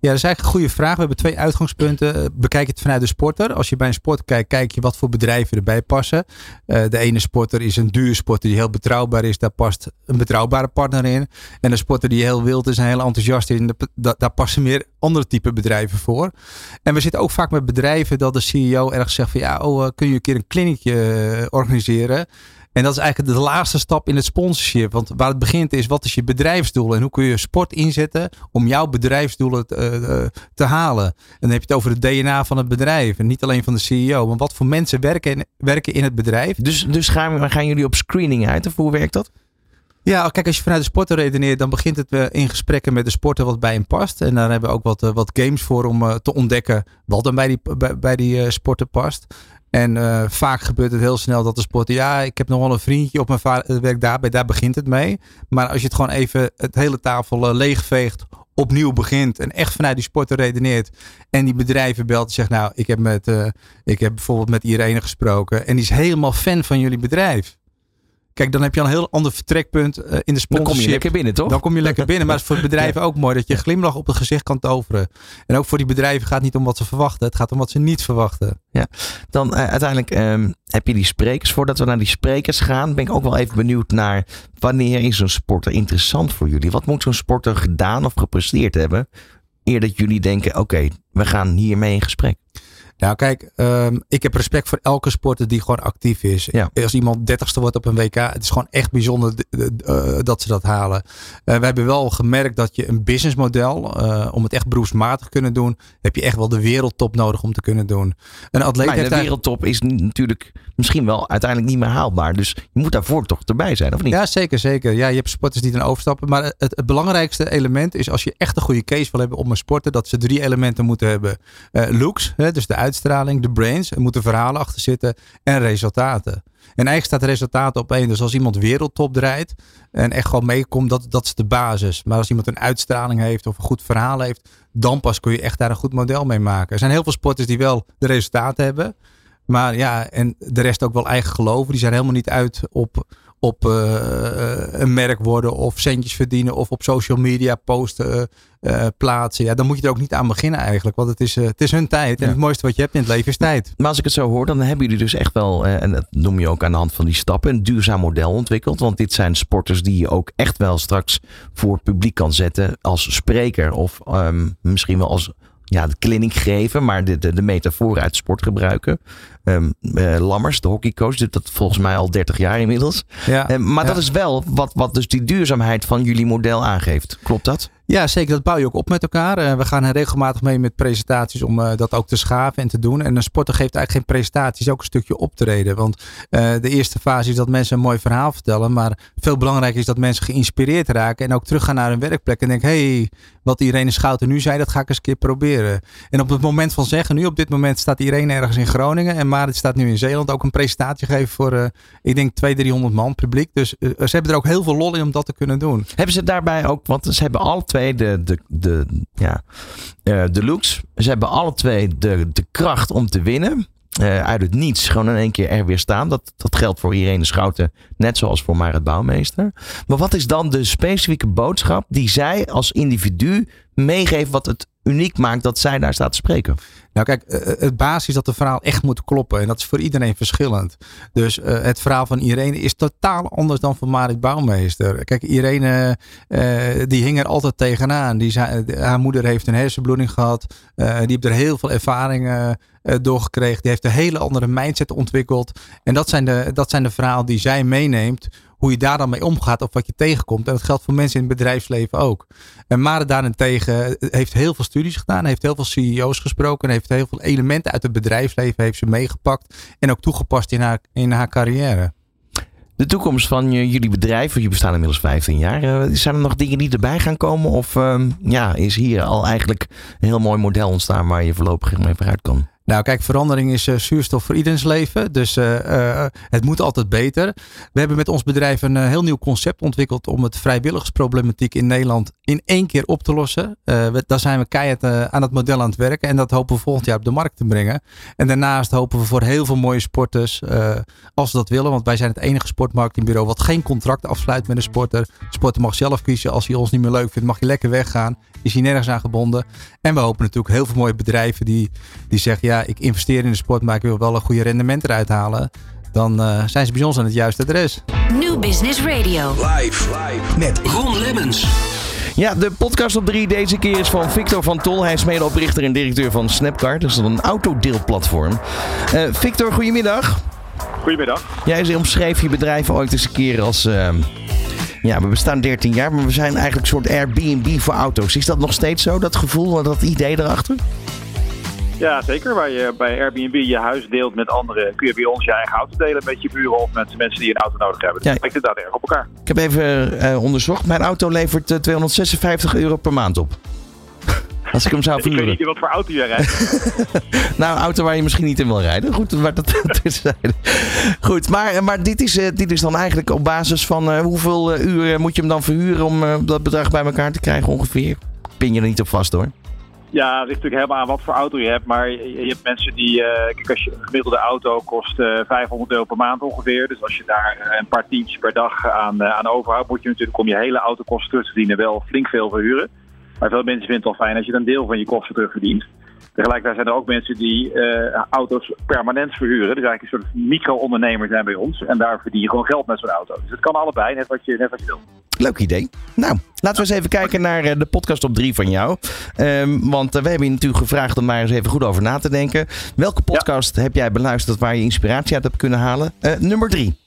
Ja, dat is eigenlijk een goede vraag. We hebben 2 uitgangspunten. Bekijk het vanuit de sporter. Als je bij een sport kijkt, kijk je wat voor bedrijven erbij passen. De ene sporter is een duur sporter die heel betrouwbaar is. Daar past een betrouwbare partner in. En een sporter die heel wild is en heel enthousiast is. Daar passen meer andere type bedrijven voor. En we zitten ook vaak met bedrijven dat de CEO ergens zegt van kun je een keer een kliniekje organiseren? En dat is eigenlijk de laatste stap in het sponsorship. Want waar het begint is, wat is je bedrijfsdoel? En hoe kun je sport inzetten om jouw bedrijfsdoelen te halen? En dan heb je het over het DNA van het bedrijf. En niet alleen van de CEO. Maar wat voor mensen werken in het bedrijf. Dus gaan jullie op screening uit? Of hoe werkt dat? Ja, kijk, als je vanuit de sporter redeneert, dan begint het in gesprekken met de sporter wat bij hem past. En daar hebben we ook wat games voor om te ontdekken wat dan bij die sporter past. En vaak gebeurt het heel snel dat de sporter, ik heb nog wel een vriendje op mijn werk daarbij, daar begint het mee. Maar als je het gewoon even het hele tafel leegveegt, opnieuw begint en echt vanuit die sporter redeneert en die bedrijven belt en zegt, ik heb bijvoorbeeld met Irene gesproken en die is helemaal fan van jullie bedrijf. Kijk, dan heb je al een heel ander vertrekpunt in de sponsorship. Dan kom je lekker binnen, toch? Dan kom je lekker binnen. Maar het is voor bedrijven ook mooi dat je een glimlach op het gezicht kan toveren. En ook voor die bedrijven gaat het niet om wat ze verwachten. Het gaat om wat ze niet verwachten. Ja. Dan uiteindelijk heb je die sprekers. Voordat we naar die sprekers gaan, ben ik ook wel even benieuwd naar wanneer is een sporter interessant voor jullie? Wat moet zo'n sporter gedaan of gepresteerd hebben? Eer dat jullie denken, oké, we gaan hiermee in gesprek. Nou kijk, ik heb respect voor elke sporter die gewoon actief is. Ja. Als iemand 30ste wordt op een WK, het is gewoon echt bijzonder dat ze dat halen. We hebben wel gemerkt dat je een businessmodel, om het echt beroepsmatig te kunnen doen, heb je echt wel de wereldtop nodig om te kunnen doen. Een atleet heeft de wereldtop is natuurlijk misschien wel uiteindelijk niet meer haalbaar. Dus je moet daarvoor toch erbij zijn, of niet? Ja, zeker. Ja, je hebt sporters die dan overstappen. Maar het belangrijkste element is als je echt een goede case wil hebben om een sporter, dat ze 3 elementen moeten hebben. Looks, dus de uitstraling, de brains, er moeten verhalen achter zitten en resultaten. En eigenlijk staat resultaten op 1. Dus als iemand wereldtop draait en echt gewoon meekomt, dat is de basis. Maar als iemand een uitstraling heeft of een goed verhaal heeft, dan pas kun je echt daar een goed model mee maken. Er zijn heel veel sporters die wel de resultaten hebben. Maar ja, en de rest ook wel eigen geloven. Die zijn helemaal niet uit op een merk worden of centjes verdienen of op social media posten, plaatsen. Ja, dan moet je er ook niet aan beginnen eigenlijk. Want het is hun tijd. En het mooiste wat je hebt in het leven is tijd. Maar als ik het zo hoor, dan hebben jullie dus echt wel, en dat noem je ook aan de hand van die stappen, een duurzaam model ontwikkeld. Want dit zijn sporters die je ook echt wel straks voor het publiek kan zetten als spreker of misschien wel als de clinic geven, maar de metafoor uit sport gebruiken. Lammers, de hockeycoach, doet dat volgens mij al 30 jaar inmiddels. Ja, maar dat is wel wat dus die duurzaamheid van jullie model aangeeft. Klopt dat? Ja, zeker. Dat bouw je ook op met elkaar. We gaan regelmatig mee met presentaties om dat ook te schaven en te doen. En een sporter geeft eigenlijk geen presentaties, ook een stukje optreden. Want de eerste fase is dat mensen een mooi verhaal vertellen. Maar veel belangrijker is dat mensen geïnspireerd raken en ook teruggaan naar hun werkplek en denken, hey, wat Irene Schouten nu zei, dat ga ik eens een keer proberen. En op het moment van zeggen, nu op dit moment staat Irene ergens in Groningen en Marit staat nu in Zeeland, ook een presentatie geven voor, ik denk 200-300 man publiek. Dus ze hebben er ook heel veel lol in om dat te kunnen doen. Hebben ze daarbij ook, want ze hebben alle twee de looks. Ze hebben alle twee de kracht om te winnen. Uit het niets gewoon in één keer er weer staan. Dat geldt voor Irene Schouten, net zoals voor Marit Bouwmeester. Maar wat is dan de specifieke boodschap die zij als individu meegeven wat het uniek maakt dat zij daar staat te spreken? Nou kijk, het basis is dat het verhaal echt moet kloppen. En dat is voor iedereen verschillend. Dus het verhaal van Irene is totaal anders dan van Marit Bouwmeester. Kijk, Irene die hing er altijd tegenaan. Haar moeder heeft een hersenbloeding gehad. Die heeft er heel veel ervaringen doorgekregen. Die heeft een hele andere mindset ontwikkeld. En dat zijn de verhalen die zij meeneemt. Hoe je daar dan mee omgaat of wat je tegenkomt. En dat geldt voor mensen in het bedrijfsleven ook. En Marit daarentegen heeft heel veel studies gedaan. Heeft heel veel CEO's gesproken. En heeft heel veel elementen uit het bedrijfsleven heeft ze meegepakt. En ook toegepast in haar carrière. De toekomst van jullie bedrijf, jullie bestaan inmiddels 15 jaar. Zijn er nog dingen die erbij gaan komen? Of is hier al eigenlijk een heel mooi model ontstaan waar je voorlopig mee vooruit kan? Nou kijk, verandering is zuurstof voor iedereen's leven. Dus het moet altijd beter. We hebben met ons bedrijf een heel nieuw concept ontwikkeld om het vrijwilligersproblematiek in Nederland in 1 keer op te lossen. Daar zijn we keihard aan het model aan het werken. En dat hopen we volgend jaar op de markt te brengen. En daarnaast hopen we voor heel veel mooie sporters, als ze dat willen. Want wij zijn het enige sportmarketingbureau wat geen contract afsluit met een sporter. De sporter mag zelf kiezen. Als hij ons niet meer leuk vindt, mag hij lekker weggaan. Is hij nergens aan gebonden. En we hopen natuurlijk heel veel mooie bedrijven die zeggen, ja, ik investeer in de sport, maar ik wil wel een goede rendement eruit halen. Dan zijn ze bij ons aan het juiste adres. New Business Radio. Live met Ron Lemmens. Ja, de podcast op 3 deze keer is van Victor van Tol. Hij is medeoprichter en directeur van Snapcar. Dat is een autodeelplatform. Victor, goedemiddag. Goedemiddag. Jij omschreef je bedrijf ooit eens een keer als... we bestaan 13 jaar, maar we zijn eigenlijk een soort Airbnb voor auto's. Is dat nog steeds zo, dat gevoel, dat idee erachter? Ja, zeker. Waar je bij Airbnb je huis deelt met anderen, kun je bij ons je eigen auto delen met je buren of met mensen die een auto nodig hebben. Dus dat lijkt inderdaad erg op elkaar. Ik heb even onderzocht. Mijn auto levert €256 per maand op. Als ik hem zou verhuren. Ik weet niet wat voor auto je rijdt. Nou, een auto waar je misschien niet in wil rijden. Goed, maar dat terzijde. Goed, maar dit is dan eigenlijk op basis van hoeveel uur moet je hem dan verhuren om dat bedrag bij elkaar te krijgen ongeveer? Pin je er niet op vast hoor. Ja, het ligt natuurlijk helemaal aan wat voor auto je hebt. Maar je hebt mensen die... kijk, als je een gemiddelde auto kost €500 per maand ongeveer. Dus als je daar een paar tientjes per dag aan overhoudt, moet je natuurlijk om je hele autokosten terug te verdienen wel flink veel verhuren. Maar veel mensen vinden het wel fijn als je dan een deel van je kosten terugverdient. Tegelijkertijd zijn er ook mensen die auto's permanent verhuren. Dus eigenlijk een soort micro-ondernemer zijn bij ons. En daar verdien je gewoon geld met zo'n auto. Dus het kan allebei, net wat je wil. Leuk idee. Nou, laten we eens even kijken naar de podcast op 3 van jou. Want we hebben je natuurlijk gevraagd om daar eens even goed over na te denken. Welke podcast heb jij beluisterd waar je inspiratie uit hebt kunnen halen? Nummer 3.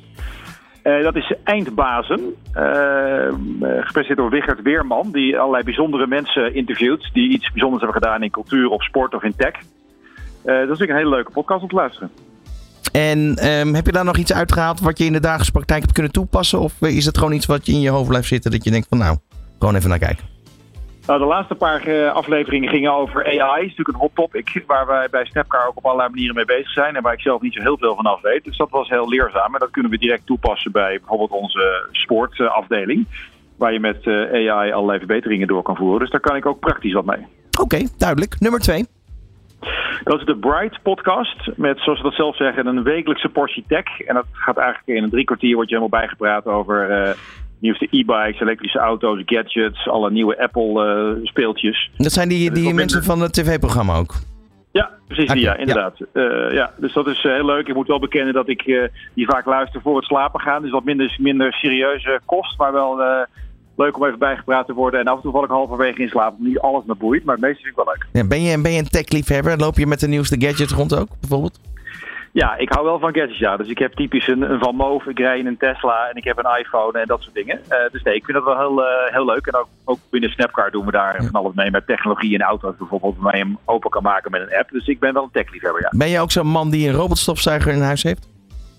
Dat is Eindbazen, gepresenteerd door Wichert Weerman, die allerlei bijzondere mensen interviewt die iets bijzonders hebben gedaan in cultuur of sport of in tech. Dat is natuurlijk een hele leuke podcast om te luisteren. En heb je daar nog iets uitgehaald wat je in de dagelijkse praktijk hebt kunnen toepassen? Of is het gewoon iets wat je in je hoofd blijft zitten dat je denkt van nou, gewoon even naar kijken? Nou, de laatste paar afleveringen gingen over AI. Dat is natuurlijk een hot topic waar wij bij Snapcar ook op allerlei manieren mee bezig zijn. En waar ik zelf niet zo heel veel van af weet. Dus dat was heel leerzaam. En dat kunnen we direct toepassen bij bijvoorbeeld onze sportafdeling. Waar je met AI allerlei verbeteringen door kan voeren. Dus daar kan ik ook praktisch wat mee. Oké, duidelijk. Nummer 2. Dat is de Bright podcast. Met, zoals we dat zelf zeggen, een wekelijkse portie tech. En dat gaat eigenlijk in een 3 kwartier wordt je helemaal bijgepraat over... nieuwste e-bikes, elektrische auto's, gadgets, alle nieuwe Apple speeltjes. Dat zijn die mensen van het tv-programma ook? Ja, precies die, inderdaad. Ja. Dus dat is heel leuk. Ik moet wel bekennen dat ik die vaak luister voor het slapen gaan. Dus wat minder serieuze kost, maar wel leuk om even bijgepraat te worden. En af en toe val ik halverwege in slaap. Niet alles me boeit, maar het meeste vind ik wel leuk. Ja, ben je een tech-liefhebber? Loop je met de nieuwste gadgets rond ook, bijvoorbeeld? Ja, ik hou wel van gadgets, ja. Dus ik heb typisch een Van Moof, ik rij in een Tesla en ik heb een iPhone en dat soort dingen. Dus nee, ik vind dat wel heel leuk. En ook binnen Snapcar doen we daar van alles mee met technologie in auto's bijvoorbeeld, waar je hem open kan maken met een app. Dus ik ben wel een tech-liefhebber, ja. Ben je ook zo'n man die een robotstofzuiger in huis heeft?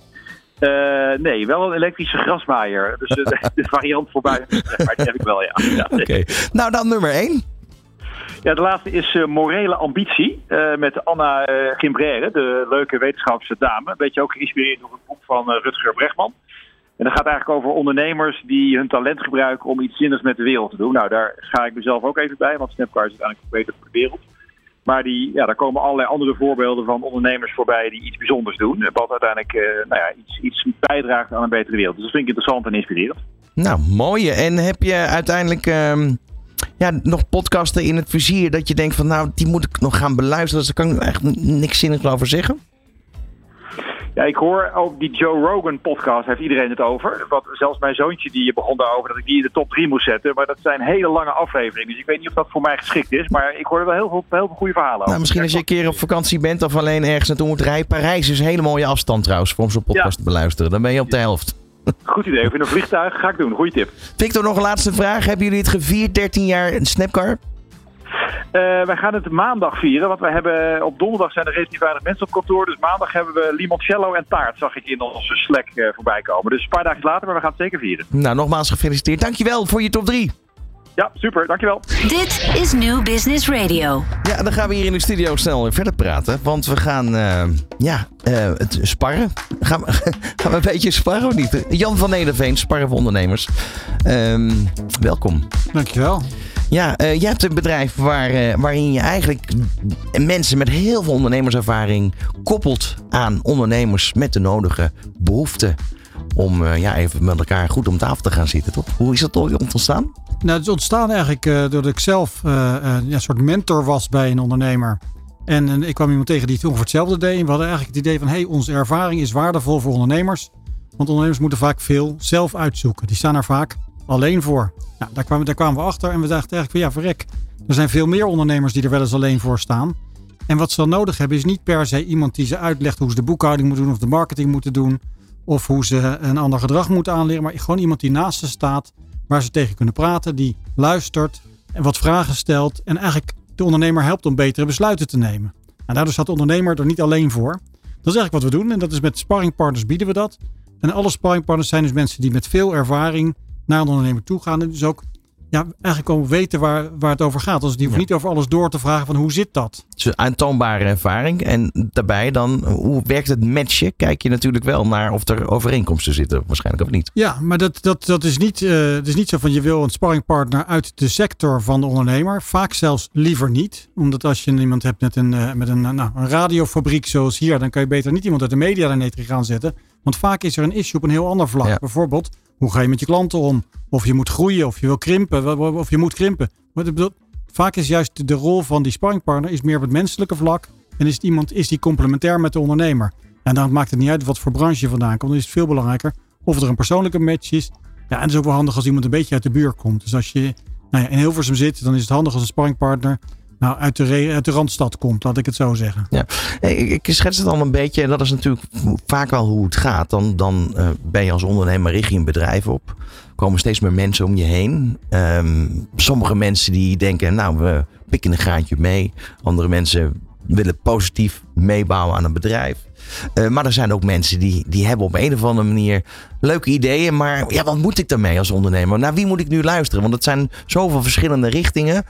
Nee, wel een elektrische grasmaaier. Dus de variant voor buiten, maar die heb ik wel, ja. Oké. Nou, dan nummer 1. Ja, de laatste is Morele Ambitie met Anna Gimbrère, de leuke wetenschapse dame. Een beetje ook geïnspireerd door het boek van Rutger Bregman. En dat gaat eigenlijk over ondernemers die hun talent gebruiken om iets zinnigs met de wereld te doen. Nou, daar schaar ik mezelf ook even bij, want Snapcar is uiteindelijk beter voor de wereld. Maar daar komen allerlei andere voorbeelden van ondernemers voorbij die iets bijzonders doen. Wat uiteindelijk iets bijdraagt aan een betere wereld. Dus dat vind ik interessant en inspirerend. Nou, mooi. En heb je uiteindelijk nog podcasten in het vizier dat je denkt van nou, die moet ik nog gaan beluisteren. Dus daar kan ik eigenlijk niks zinnigs over zeggen. Ja, ik hoor ook die Joe Rogan podcast, heeft iedereen het over. Wat, zelfs mijn zoontje die begon daarover dat ik die in de top 3 moest zetten. Maar dat zijn hele lange afleveringen. Dus ik weet niet of dat voor mij geschikt is. Maar ik hoor er wel heel veel goede verhalen over. Nou, misschien als je een keer op vakantie bent of alleen ergens naartoe moet rijden. Parijs is een hele mooie afstand trouwens voor om zo'n podcast te beluisteren. Dan ben je op de helft. Goed idee. Of in een vliegtuig ga ik doen. Goeie tip. Victor, nog een laatste vraag. Hebben jullie het gevierd, 13 jaar Snapcar? Wij gaan het maandag vieren, want wij hebben op donderdag zijn er relatief weinig mensen op kantoor. Dus maandag hebben we limoncello en taart, zag ik in onze Slack voorbij komen. Dus een paar dagen later, maar we gaan het zeker vieren. Nou, nogmaals gefeliciteerd. Dankjewel voor je top 3. Ja, super. Dankjewel. Dit is New Business Radio. Ja, dan gaan we hier in de studio snel weer verder praten. Want we gaan het sparren. Gaan we een beetje sparren of niet? Jan van Nederveen, Sparren voor Ondernemers. Welkom. Dankjewel. Ja, je hebt een bedrijf waarin je eigenlijk mensen met heel veel ondernemerservaring koppelt aan ondernemers met de nodige behoeften. Om even met elkaar goed om tafel te gaan zitten, toch? Hoe is dat ontstaan? Nou, het is ontstaan eigenlijk doordat ik zelf een soort mentor was bij een ondernemer. En ik kwam iemand tegen die het ongeveer hetzelfde deed. En we hadden eigenlijk het idee van, onze ervaring is waardevol voor ondernemers. Want ondernemers moeten vaak veel zelf uitzoeken. Die staan er vaak alleen voor. Nou, daar kwamen we achter en we dachten eigenlijk van, verrek. Er zijn veel meer ondernemers die er wel eens alleen voor staan. En wat ze dan nodig hebben is niet per se iemand die ze uitlegt hoe ze de boekhouding moeten doen of de marketing moeten doen. Of hoe ze een ander gedrag moeten aanleren. Maar gewoon iemand die naast ze staat. Waar ze tegen kunnen praten. Die luistert. En wat vragen stelt. En eigenlijk de ondernemer helpt om betere besluiten te nemen. En daardoor staat de ondernemer er niet alleen voor. Dat is eigenlijk wat we doen. En dat is met sparringpartners bieden we dat. En alle sparringpartners zijn dus mensen die met veel ervaring naar een ondernemer toe gaan. En dus ook eigenlijk al weten waar het over gaat. Dus die hoeven niet over alles door te vragen van hoe zit dat? Het is een aantoonbare ervaring. En daarbij dan, hoe werkt het matchen? Kijk je natuurlijk wel naar of er overeenkomsten zitten. Waarschijnlijk of niet. Ja, maar dat is niet, het is niet zo van je wil een sparringpartner uit de sector van de ondernemer. Vaak zelfs liever niet. Omdat als je iemand hebt met een radiofabriek zoals hier. Dan kan je beter niet iemand uit de media daarnet gaan zetten. Want vaak is er een issue op een heel ander vlak. Ja. Bijvoorbeeld, hoe ga je met je klanten om? Of je moet groeien, of je wil krimpen, of je moet krimpen. Vaak is juist de rol van die sparringpartner is meer op het menselijke vlak. En is die complementair met de ondernemer. En dan maakt het niet uit wat voor branche je vandaan komt. Dan is het veel belangrijker of er een persoonlijke match is. Ja, en het is ook wel handig als iemand een beetje uit de buurt komt. Dus als je in Hilversum zit, dan is het handig als een sparringpartner uit de Randstad komt, laat ik het zo zeggen. Ja. Ik schets het al een beetje. En dat is natuurlijk vaak wel hoe het gaat. Dan ben je als ondernemer, richt je een bedrijf op. Komen steeds meer mensen om je heen. Sommige mensen die denken, we pikken een graantje mee. Andere mensen willen positief meebouwen aan een bedrijf. Maar er zijn ook mensen die hebben op een of andere manier leuke ideeën. Maar wat moet ik daarmee als ondernemer? Naar wie moet ik nu luisteren? Want het zijn zoveel verschillende richtingen.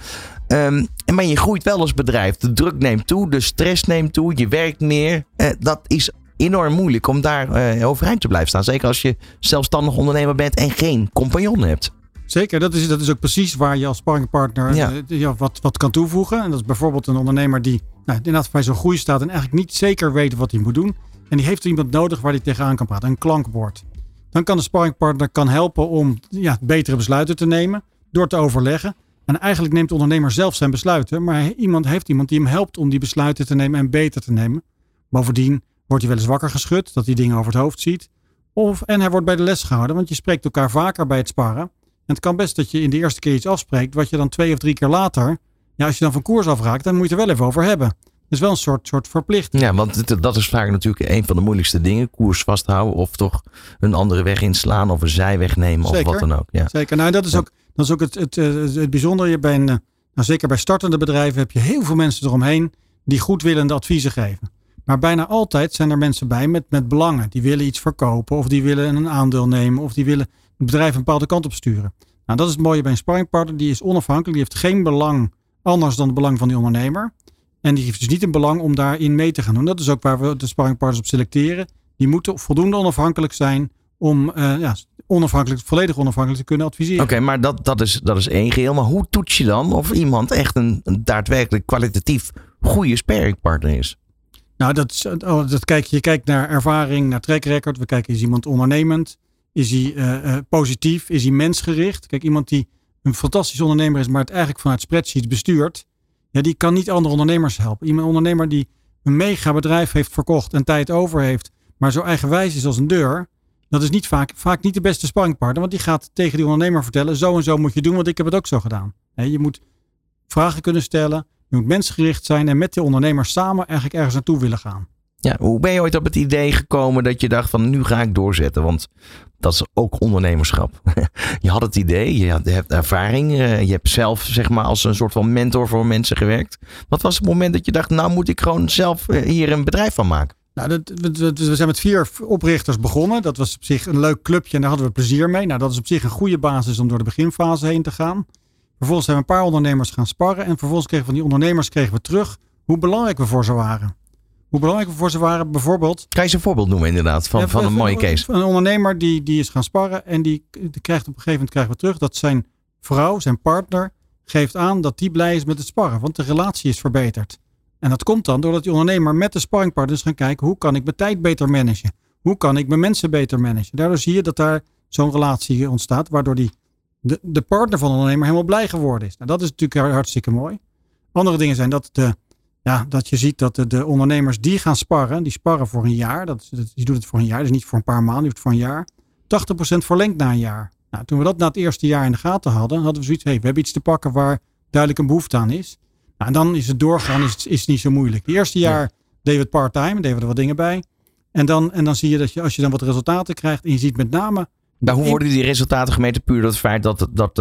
Maar je groeit wel als bedrijf. De druk neemt toe, de stress neemt toe, je werkt meer. Dat is enorm moeilijk om daar overeind te blijven staan. Zeker als je zelfstandig ondernemer bent en geen compagnon hebt. Zeker, dat is ook precies waar je als sparringpartner wat kan toevoegen. En dat is bijvoorbeeld een ondernemer die inderdaad bij zo'n groei staat en eigenlijk niet zeker weet wat hij moet doen. En die heeft er iemand nodig waar hij tegenaan kan praten, een klankbord. Dan kan de sparringpartner helpen om betere besluiten te nemen door te overleggen. En eigenlijk neemt de ondernemer zelf zijn besluiten, maar heeft iemand die hem helpt om die besluiten te nemen en beter te nemen. Bovendien wordt hij wel eens wakker geschud, dat hij dingen over het hoofd ziet. En hij wordt bij de les gehouden, want je spreekt elkaar vaker bij het sparren. En het kan best dat je in de eerste keer iets afspreekt, wat je dan 2 of 3 keer later, als je dan van koers afraakt, dan moet je het er wel even over hebben. Dat is wel een soort verplichting. Ja, want dat is vaak natuurlijk een van de moeilijkste dingen. Koers vasthouden of toch een andere weg inslaan of een zijweg nemen of wat dan ook. Ja. Zeker, dat is ook het bijzondere. Zeker bij startende bedrijven heb je heel veel mensen eromheen die goedwillende adviezen geven. Maar bijna altijd zijn er mensen bij met belangen. Die willen iets verkopen of die willen een aandeel nemen of die willen het bedrijf een bepaalde kant op sturen. Nou, dat is het mooie bij een sparringpartner. Die is onafhankelijk. Die heeft geen belang anders dan het belang van die ondernemer. En die heeft dus niet een belang om daarin mee te gaan doen. Dat is ook waar we de sparringpartners op selecteren. Die moeten voldoende onafhankelijk zijn om volledig onafhankelijk te kunnen adviseren. Oké, maar dat is één geheel. Maar hoe toets je dan of iemand echt een daadwerkelijk kwalitatief goede sparringpartner is? Nou, je kijkt naar ervaring, naar track record. We kijken, is iemand ondernemend? Is hij positief? Is hij mensgericht? Kijk, iemand die een fantastisch ondernemer is, maar het eigenlijk vanuit spreadsheets bestuurt. Ja, die kan niet andere ondernemers helpen. Iemand ondernemer die een mega bedrijf heeft verkocht en tijd over heeft, maar zo eigenwijs is als een deur. Dat is niet vaak niet de beste sparringpartner. Want die gaat tegen die ondernemer vertellen, zo en zo moet je doen, want ik heb het ook zo gedaan. Je moet vragen kunnen stellen. Je moet mensgericht zijn en met de ondernemer samen eigenlijk ergens naartoe willen gaan. Ja, hoe ben je ooit op het idee gekomen dat je dacht van nu ga ik doorzetten? Want dat is ook ondernemerschap. Je had het idee, je hebt ervaring. Je hebt zelf zeg maar als een soort van mentor voor mensen gewerkt. Wat was het moment dat je dacht, nou moet ik gewoon zelf hier een bedrijf van maken? Nou, we zijn met 4 oprichters begonnen. Dat was op zich een leuk clubje en daar hadden we plezier mee. Nou, dat is op zich een goede basis om door de beginfase heen te gaan. Vervolgens zijn we een paar ondernemers gaan sparren. En vervolgens kregen we van die ondernemers terug hoe belangrijk we voor ze waren. Hoe belangrijk we voor ze waren, bijvoorbeeld... Kan je eens een voorbeeld noemen inderdaad van een mooie case? Een ondernemer die is gaan sparren en die krijgt op een gegeven moment krijgen we terug dat zijn vrouw, zijn partner, geeft aan dat die blij is met het sparren. Want de relatie is verbeterd. En dat komt dan doordat die ondernemer met de sparringpartners gaan kijken, hoe kan ik mijn tijd beter managen? Hoe kan ik mijn mensen beter managen? Daardoor zie je dat daar zo'n relatie ontstaat, waardoor de partner van de ondernemer helemaal blij geworden is. Nou, dat is natuurlijk hartstikke mooi. Andere dingen zijn dat je ziet dat de ondernemers die gaan sparren, die sparren voor een jaar. Die doet het voor een jaar, dus niet voor een paar maanden, die doet het voor een jaar. 80% verlengt na een jaar. Nou, toen we dat na het eerste jaar in de gaten hadden we zoiets, we hebben iets te pakken waar duidelijk een behoefte aan is. Nou, en dan is het doorgaan, is het niet zo moeilijk. Het eerste jaar deden we het part-time, deden we er wat dingen bij. En dan zie je dat als je dan wat resultaten krijgt en je ziet met name... Maar hoe worden die resultaten gemeten? Puur door het feit dat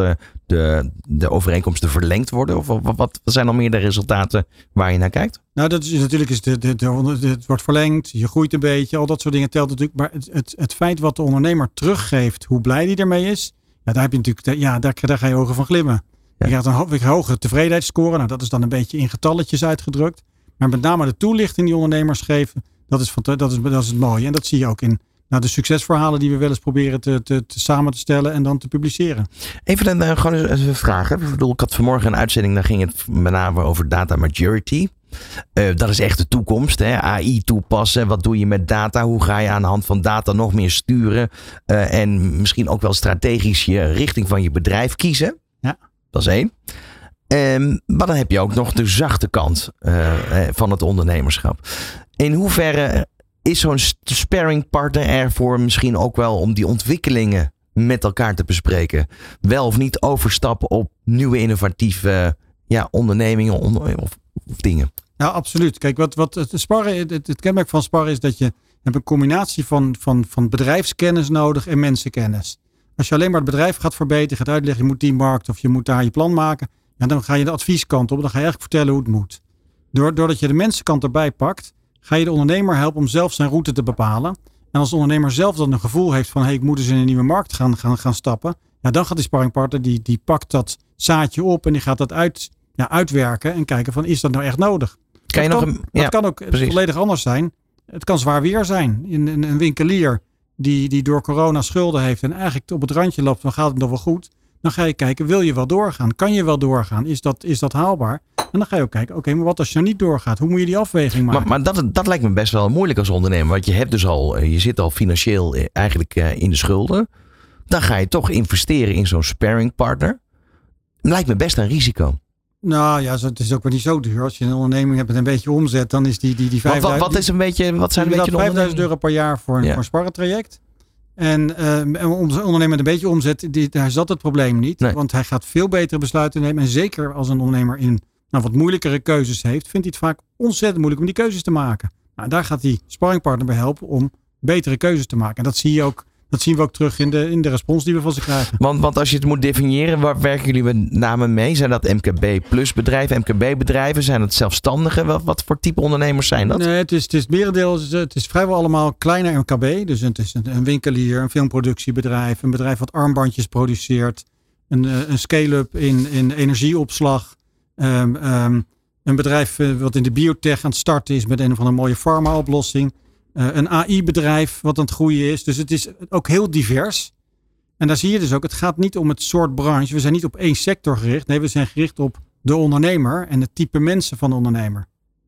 de overeenkomsten verlengd worden? Of wat zijn dan meer de resultaten waar je naar kijkt? Nou, dat is natuurlijk het wordt verlengd, je groeit een beetje, al dat soort dingen telt natuurlijk. Maar het feit wat de ondernemer teruggeeft, hoe blij die ermee is, daar heb je natuurlijk, daar ga je ogen van glimmen. Ja. Je gaat een hogere tevredenheidsscore. Nou, dat is dan een beetje in getalletjes uitgedrukt. Maar met name de toelichting die ondernemers geven, dat is het mooie. En dat zie je ook in de succesverhalen die we wel eens proberen te samen te stellen en dan te publiceren. Even gewoon eens een vraag. Ik bedoel, ik had vanmorgen een uitzending, daar ging het met name over data maturity. Dat is echt de toekomst. Hè? AI toepassen. Wat doe je met data? Hoe ga je aan de hand van data nog meer sturen? En misschien ook wel strategisch je richting van je bedrijf kiezen. Ja. Dat is één. Maar dan heb je ook nog de zachte kant van het ondernemerschap. In hoeverre is zo'n sparringpartner ervoor misschien ook wel om die ontwikkelingen met elkaar te bespreken? Wel of niet overstappen op nieuwe innovatieve ondernemingen of dingen? Ja, absoluut. Kijk, wat het kenmerk van sparren is dat je hebt een combinatie van bedrijfskennis nodig en mensenkennis. Als je alleen maar het bedrijf gaat verbeteren, gaat uitleggen, je moet die markt of je moet daar je plan maken, dan ga je de advieskant op. Dan ga je eigenlijk vertellen hoe het moet. Doordat je de mensenkant erbij pakt, ga je de ondernemer helpen om zelf zijn route te bepalen. En als de ondernemer zelf dan een gevoel heeft van, ik moet eens in een nieuwe markt gaan stappen. Ja, dan gaat die sparringpartner, die pakt dat zaadje op en die gaat dat uitwerken en kijken van, is dat nou echt nodig? Dat kan ook volledig anders zijn. Het kan zwaar weer zijn. Een winkelier die door corona schulden heeft en eigenlijk op het randje loopt, dan gaat het nog wel goed. Dan ga je kijken, wil je wel doorgaan? Kan je wel doorgaan? Is dat haalbaar? En dan ga je ook kijken, maar wat als je nou niet doorgaat? Hoe moet je die afweging maken? Maar dat lijkt me best wel moeilijk als ondernemer. Want je hebt dus je zit al financieel eigenlijk in de schulden. Dan ga je toch investeren in zo'n sparringpartner. Lijkt me best een risico. Nou ja, het is ook wel niet zo duur. Als je een onderneming hebt met een beetje omzet, dan is die 5.000... Wat zijn een beetje €5.000 per jaar voor een sparrentraject. En ondernemer met een beetje omzet, daar is dat het probleem niet. Nee. Want hij gaat veel betere besluiten nemen. En zeker als een ondernemer in wat moeilijkere keuzes heeft, vindt hij het vaak ontzettend moeilijk om die keuzes te maken. Nou, daar gaat die sparringpartner bij helpen om betere keuzes te maken. En dat zien we ook terug in de respons die we van ze krijgen. Want als je het moet definiëren, waar werken jullie met name mee? Zijn dat MKB plus bedrijven, MKB bedrijven? Zijn het zelfstandigen? Wat voor type ondernemers zijn dat? Nee, het is merendeel, het is vrijwel allemaal kleine MKB. Dus het is een winkelier, een filmproductiebedrijf, een bedrijf wat armbandjes produceert, een scale-up in energieopslag. Een bedrijf wat in de biotech aan het starten is met een of andere mooie pharma-oplossing. Een AI-bedrijf wat aan het groeien is. Dus het is ook heel divers. En daar zie je dus ook, het gaat niet om het soort branche. We zijn niet op één sector gericht. Nee, we zijn gericht op de ondernemer en het type mensen van de ondernemer.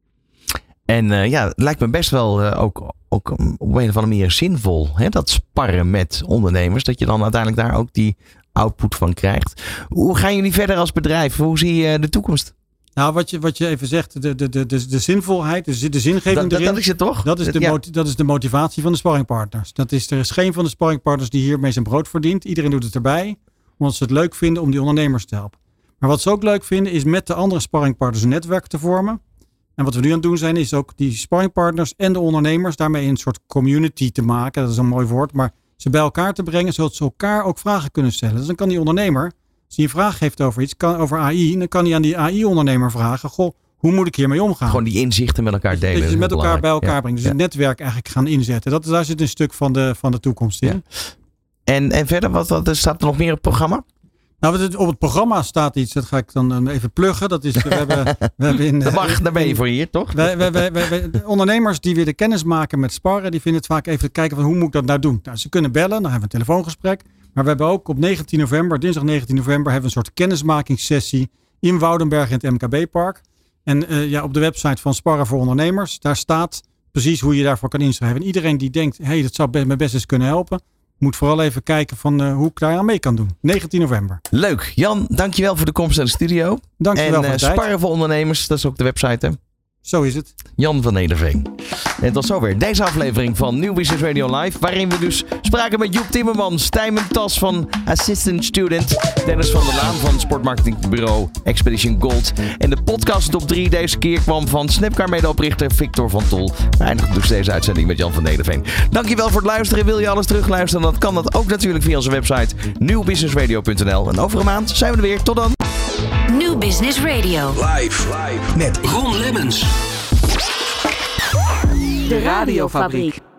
En het lijkt me best wel ook op een of andere manier zinvol. Hè? Dat sparren met ondernemers. Dat je dan uiteindelijk daar ook die output van krijgt. Hoe gaan jullie verder als bedrijf? Hoe zie je de toekomst? Nou, wat je even zegt, de zinvolheid, de zingeving erin. Dat is het toch? Dat is de motivatie van de sparringpartners. Er is geen van de sparringpartners die hiermee zijn brood verdient. Iedereen doet het erbij, omdat ze het leuk vinden om die ondernemers te helpen. Maar wat ze ook leuk vinden, is met de andere sparringpartners een netwerk te vormen. En wat we nu aan het doen zijn, is ook die sparringpartners en de ondernemers daarmee een soort community te maken. Dat is een mooi woord, maar ze bij elkaar te brengen, zodat ze elkaar ook vragen kunnen stellen. Dus dan kan die ondernemer, als hij een vraag heeft over iets, over AI, dan kan hij aan die AI-ondernemer vragen, hoe moet ik hiermee omgaan? Gewoon die inzichten met elkaar delen. Dat je ze met elkaar bij elkaar brengt. Dus het netwerk eigenlijk gaan inzetten. Daar zit een stuk van de toekomst in. Ja. En verder, wat staat er nog meer op het programma? Nou, op het programma staat iets, dat ga ik dan even pluggen. Dat is, we hebben daar ben je voor hier, toch? Ondernemers die willen kennis maken met sparren, die vinden het vaak even kijken van hoe moet ik dat nou doen. Nou, ze kunnen bellen, dan hebben we een telefoongesprek. Maar we hebben ook op 19 november, dinsdag 19 november, hebben we een soort kennismakingssessie in Woudenberg in het MKB-park. En op de website van Sparren voor Ondernemers, daar staat precies hoe je daarvoor kan inschrijven. En iedereen die denkt, dat zou me best eens kunnen helpen, moet vooral even kijken van hoe ik daar aan mee kan doen. 19 november. Leuk. Jan, dankjewel voor de komst naar de studio. Dankjewel voor de tijd. Sparren voor Ondernemers, dat is ook de website, hè? Zo is het. Jan van Nederveen. En tot zover deze aflevering van Nieuw Business Radio Live. Waarin we dus spraken met Joep Timmermans, Tijmen Tas van Assistant Student, Dennis van der Laan van sportmarketingbureau Expedition Gold. En de podcast top 3 deze keer kwam van Snapcar medeoprichter Victor van Tol. We eindigen dus deze uitzending met Jan van Nederveen. Dankjewel voor het luisteren. Wil je alles terugluisteren? Dan kan dat ook natuurlijk via onze website nieuwbusinessradio.nl. En over een maand zijn we er weer. Tot dan. New Business Radio. Live met Ron Lemmens. De Radiofabriek.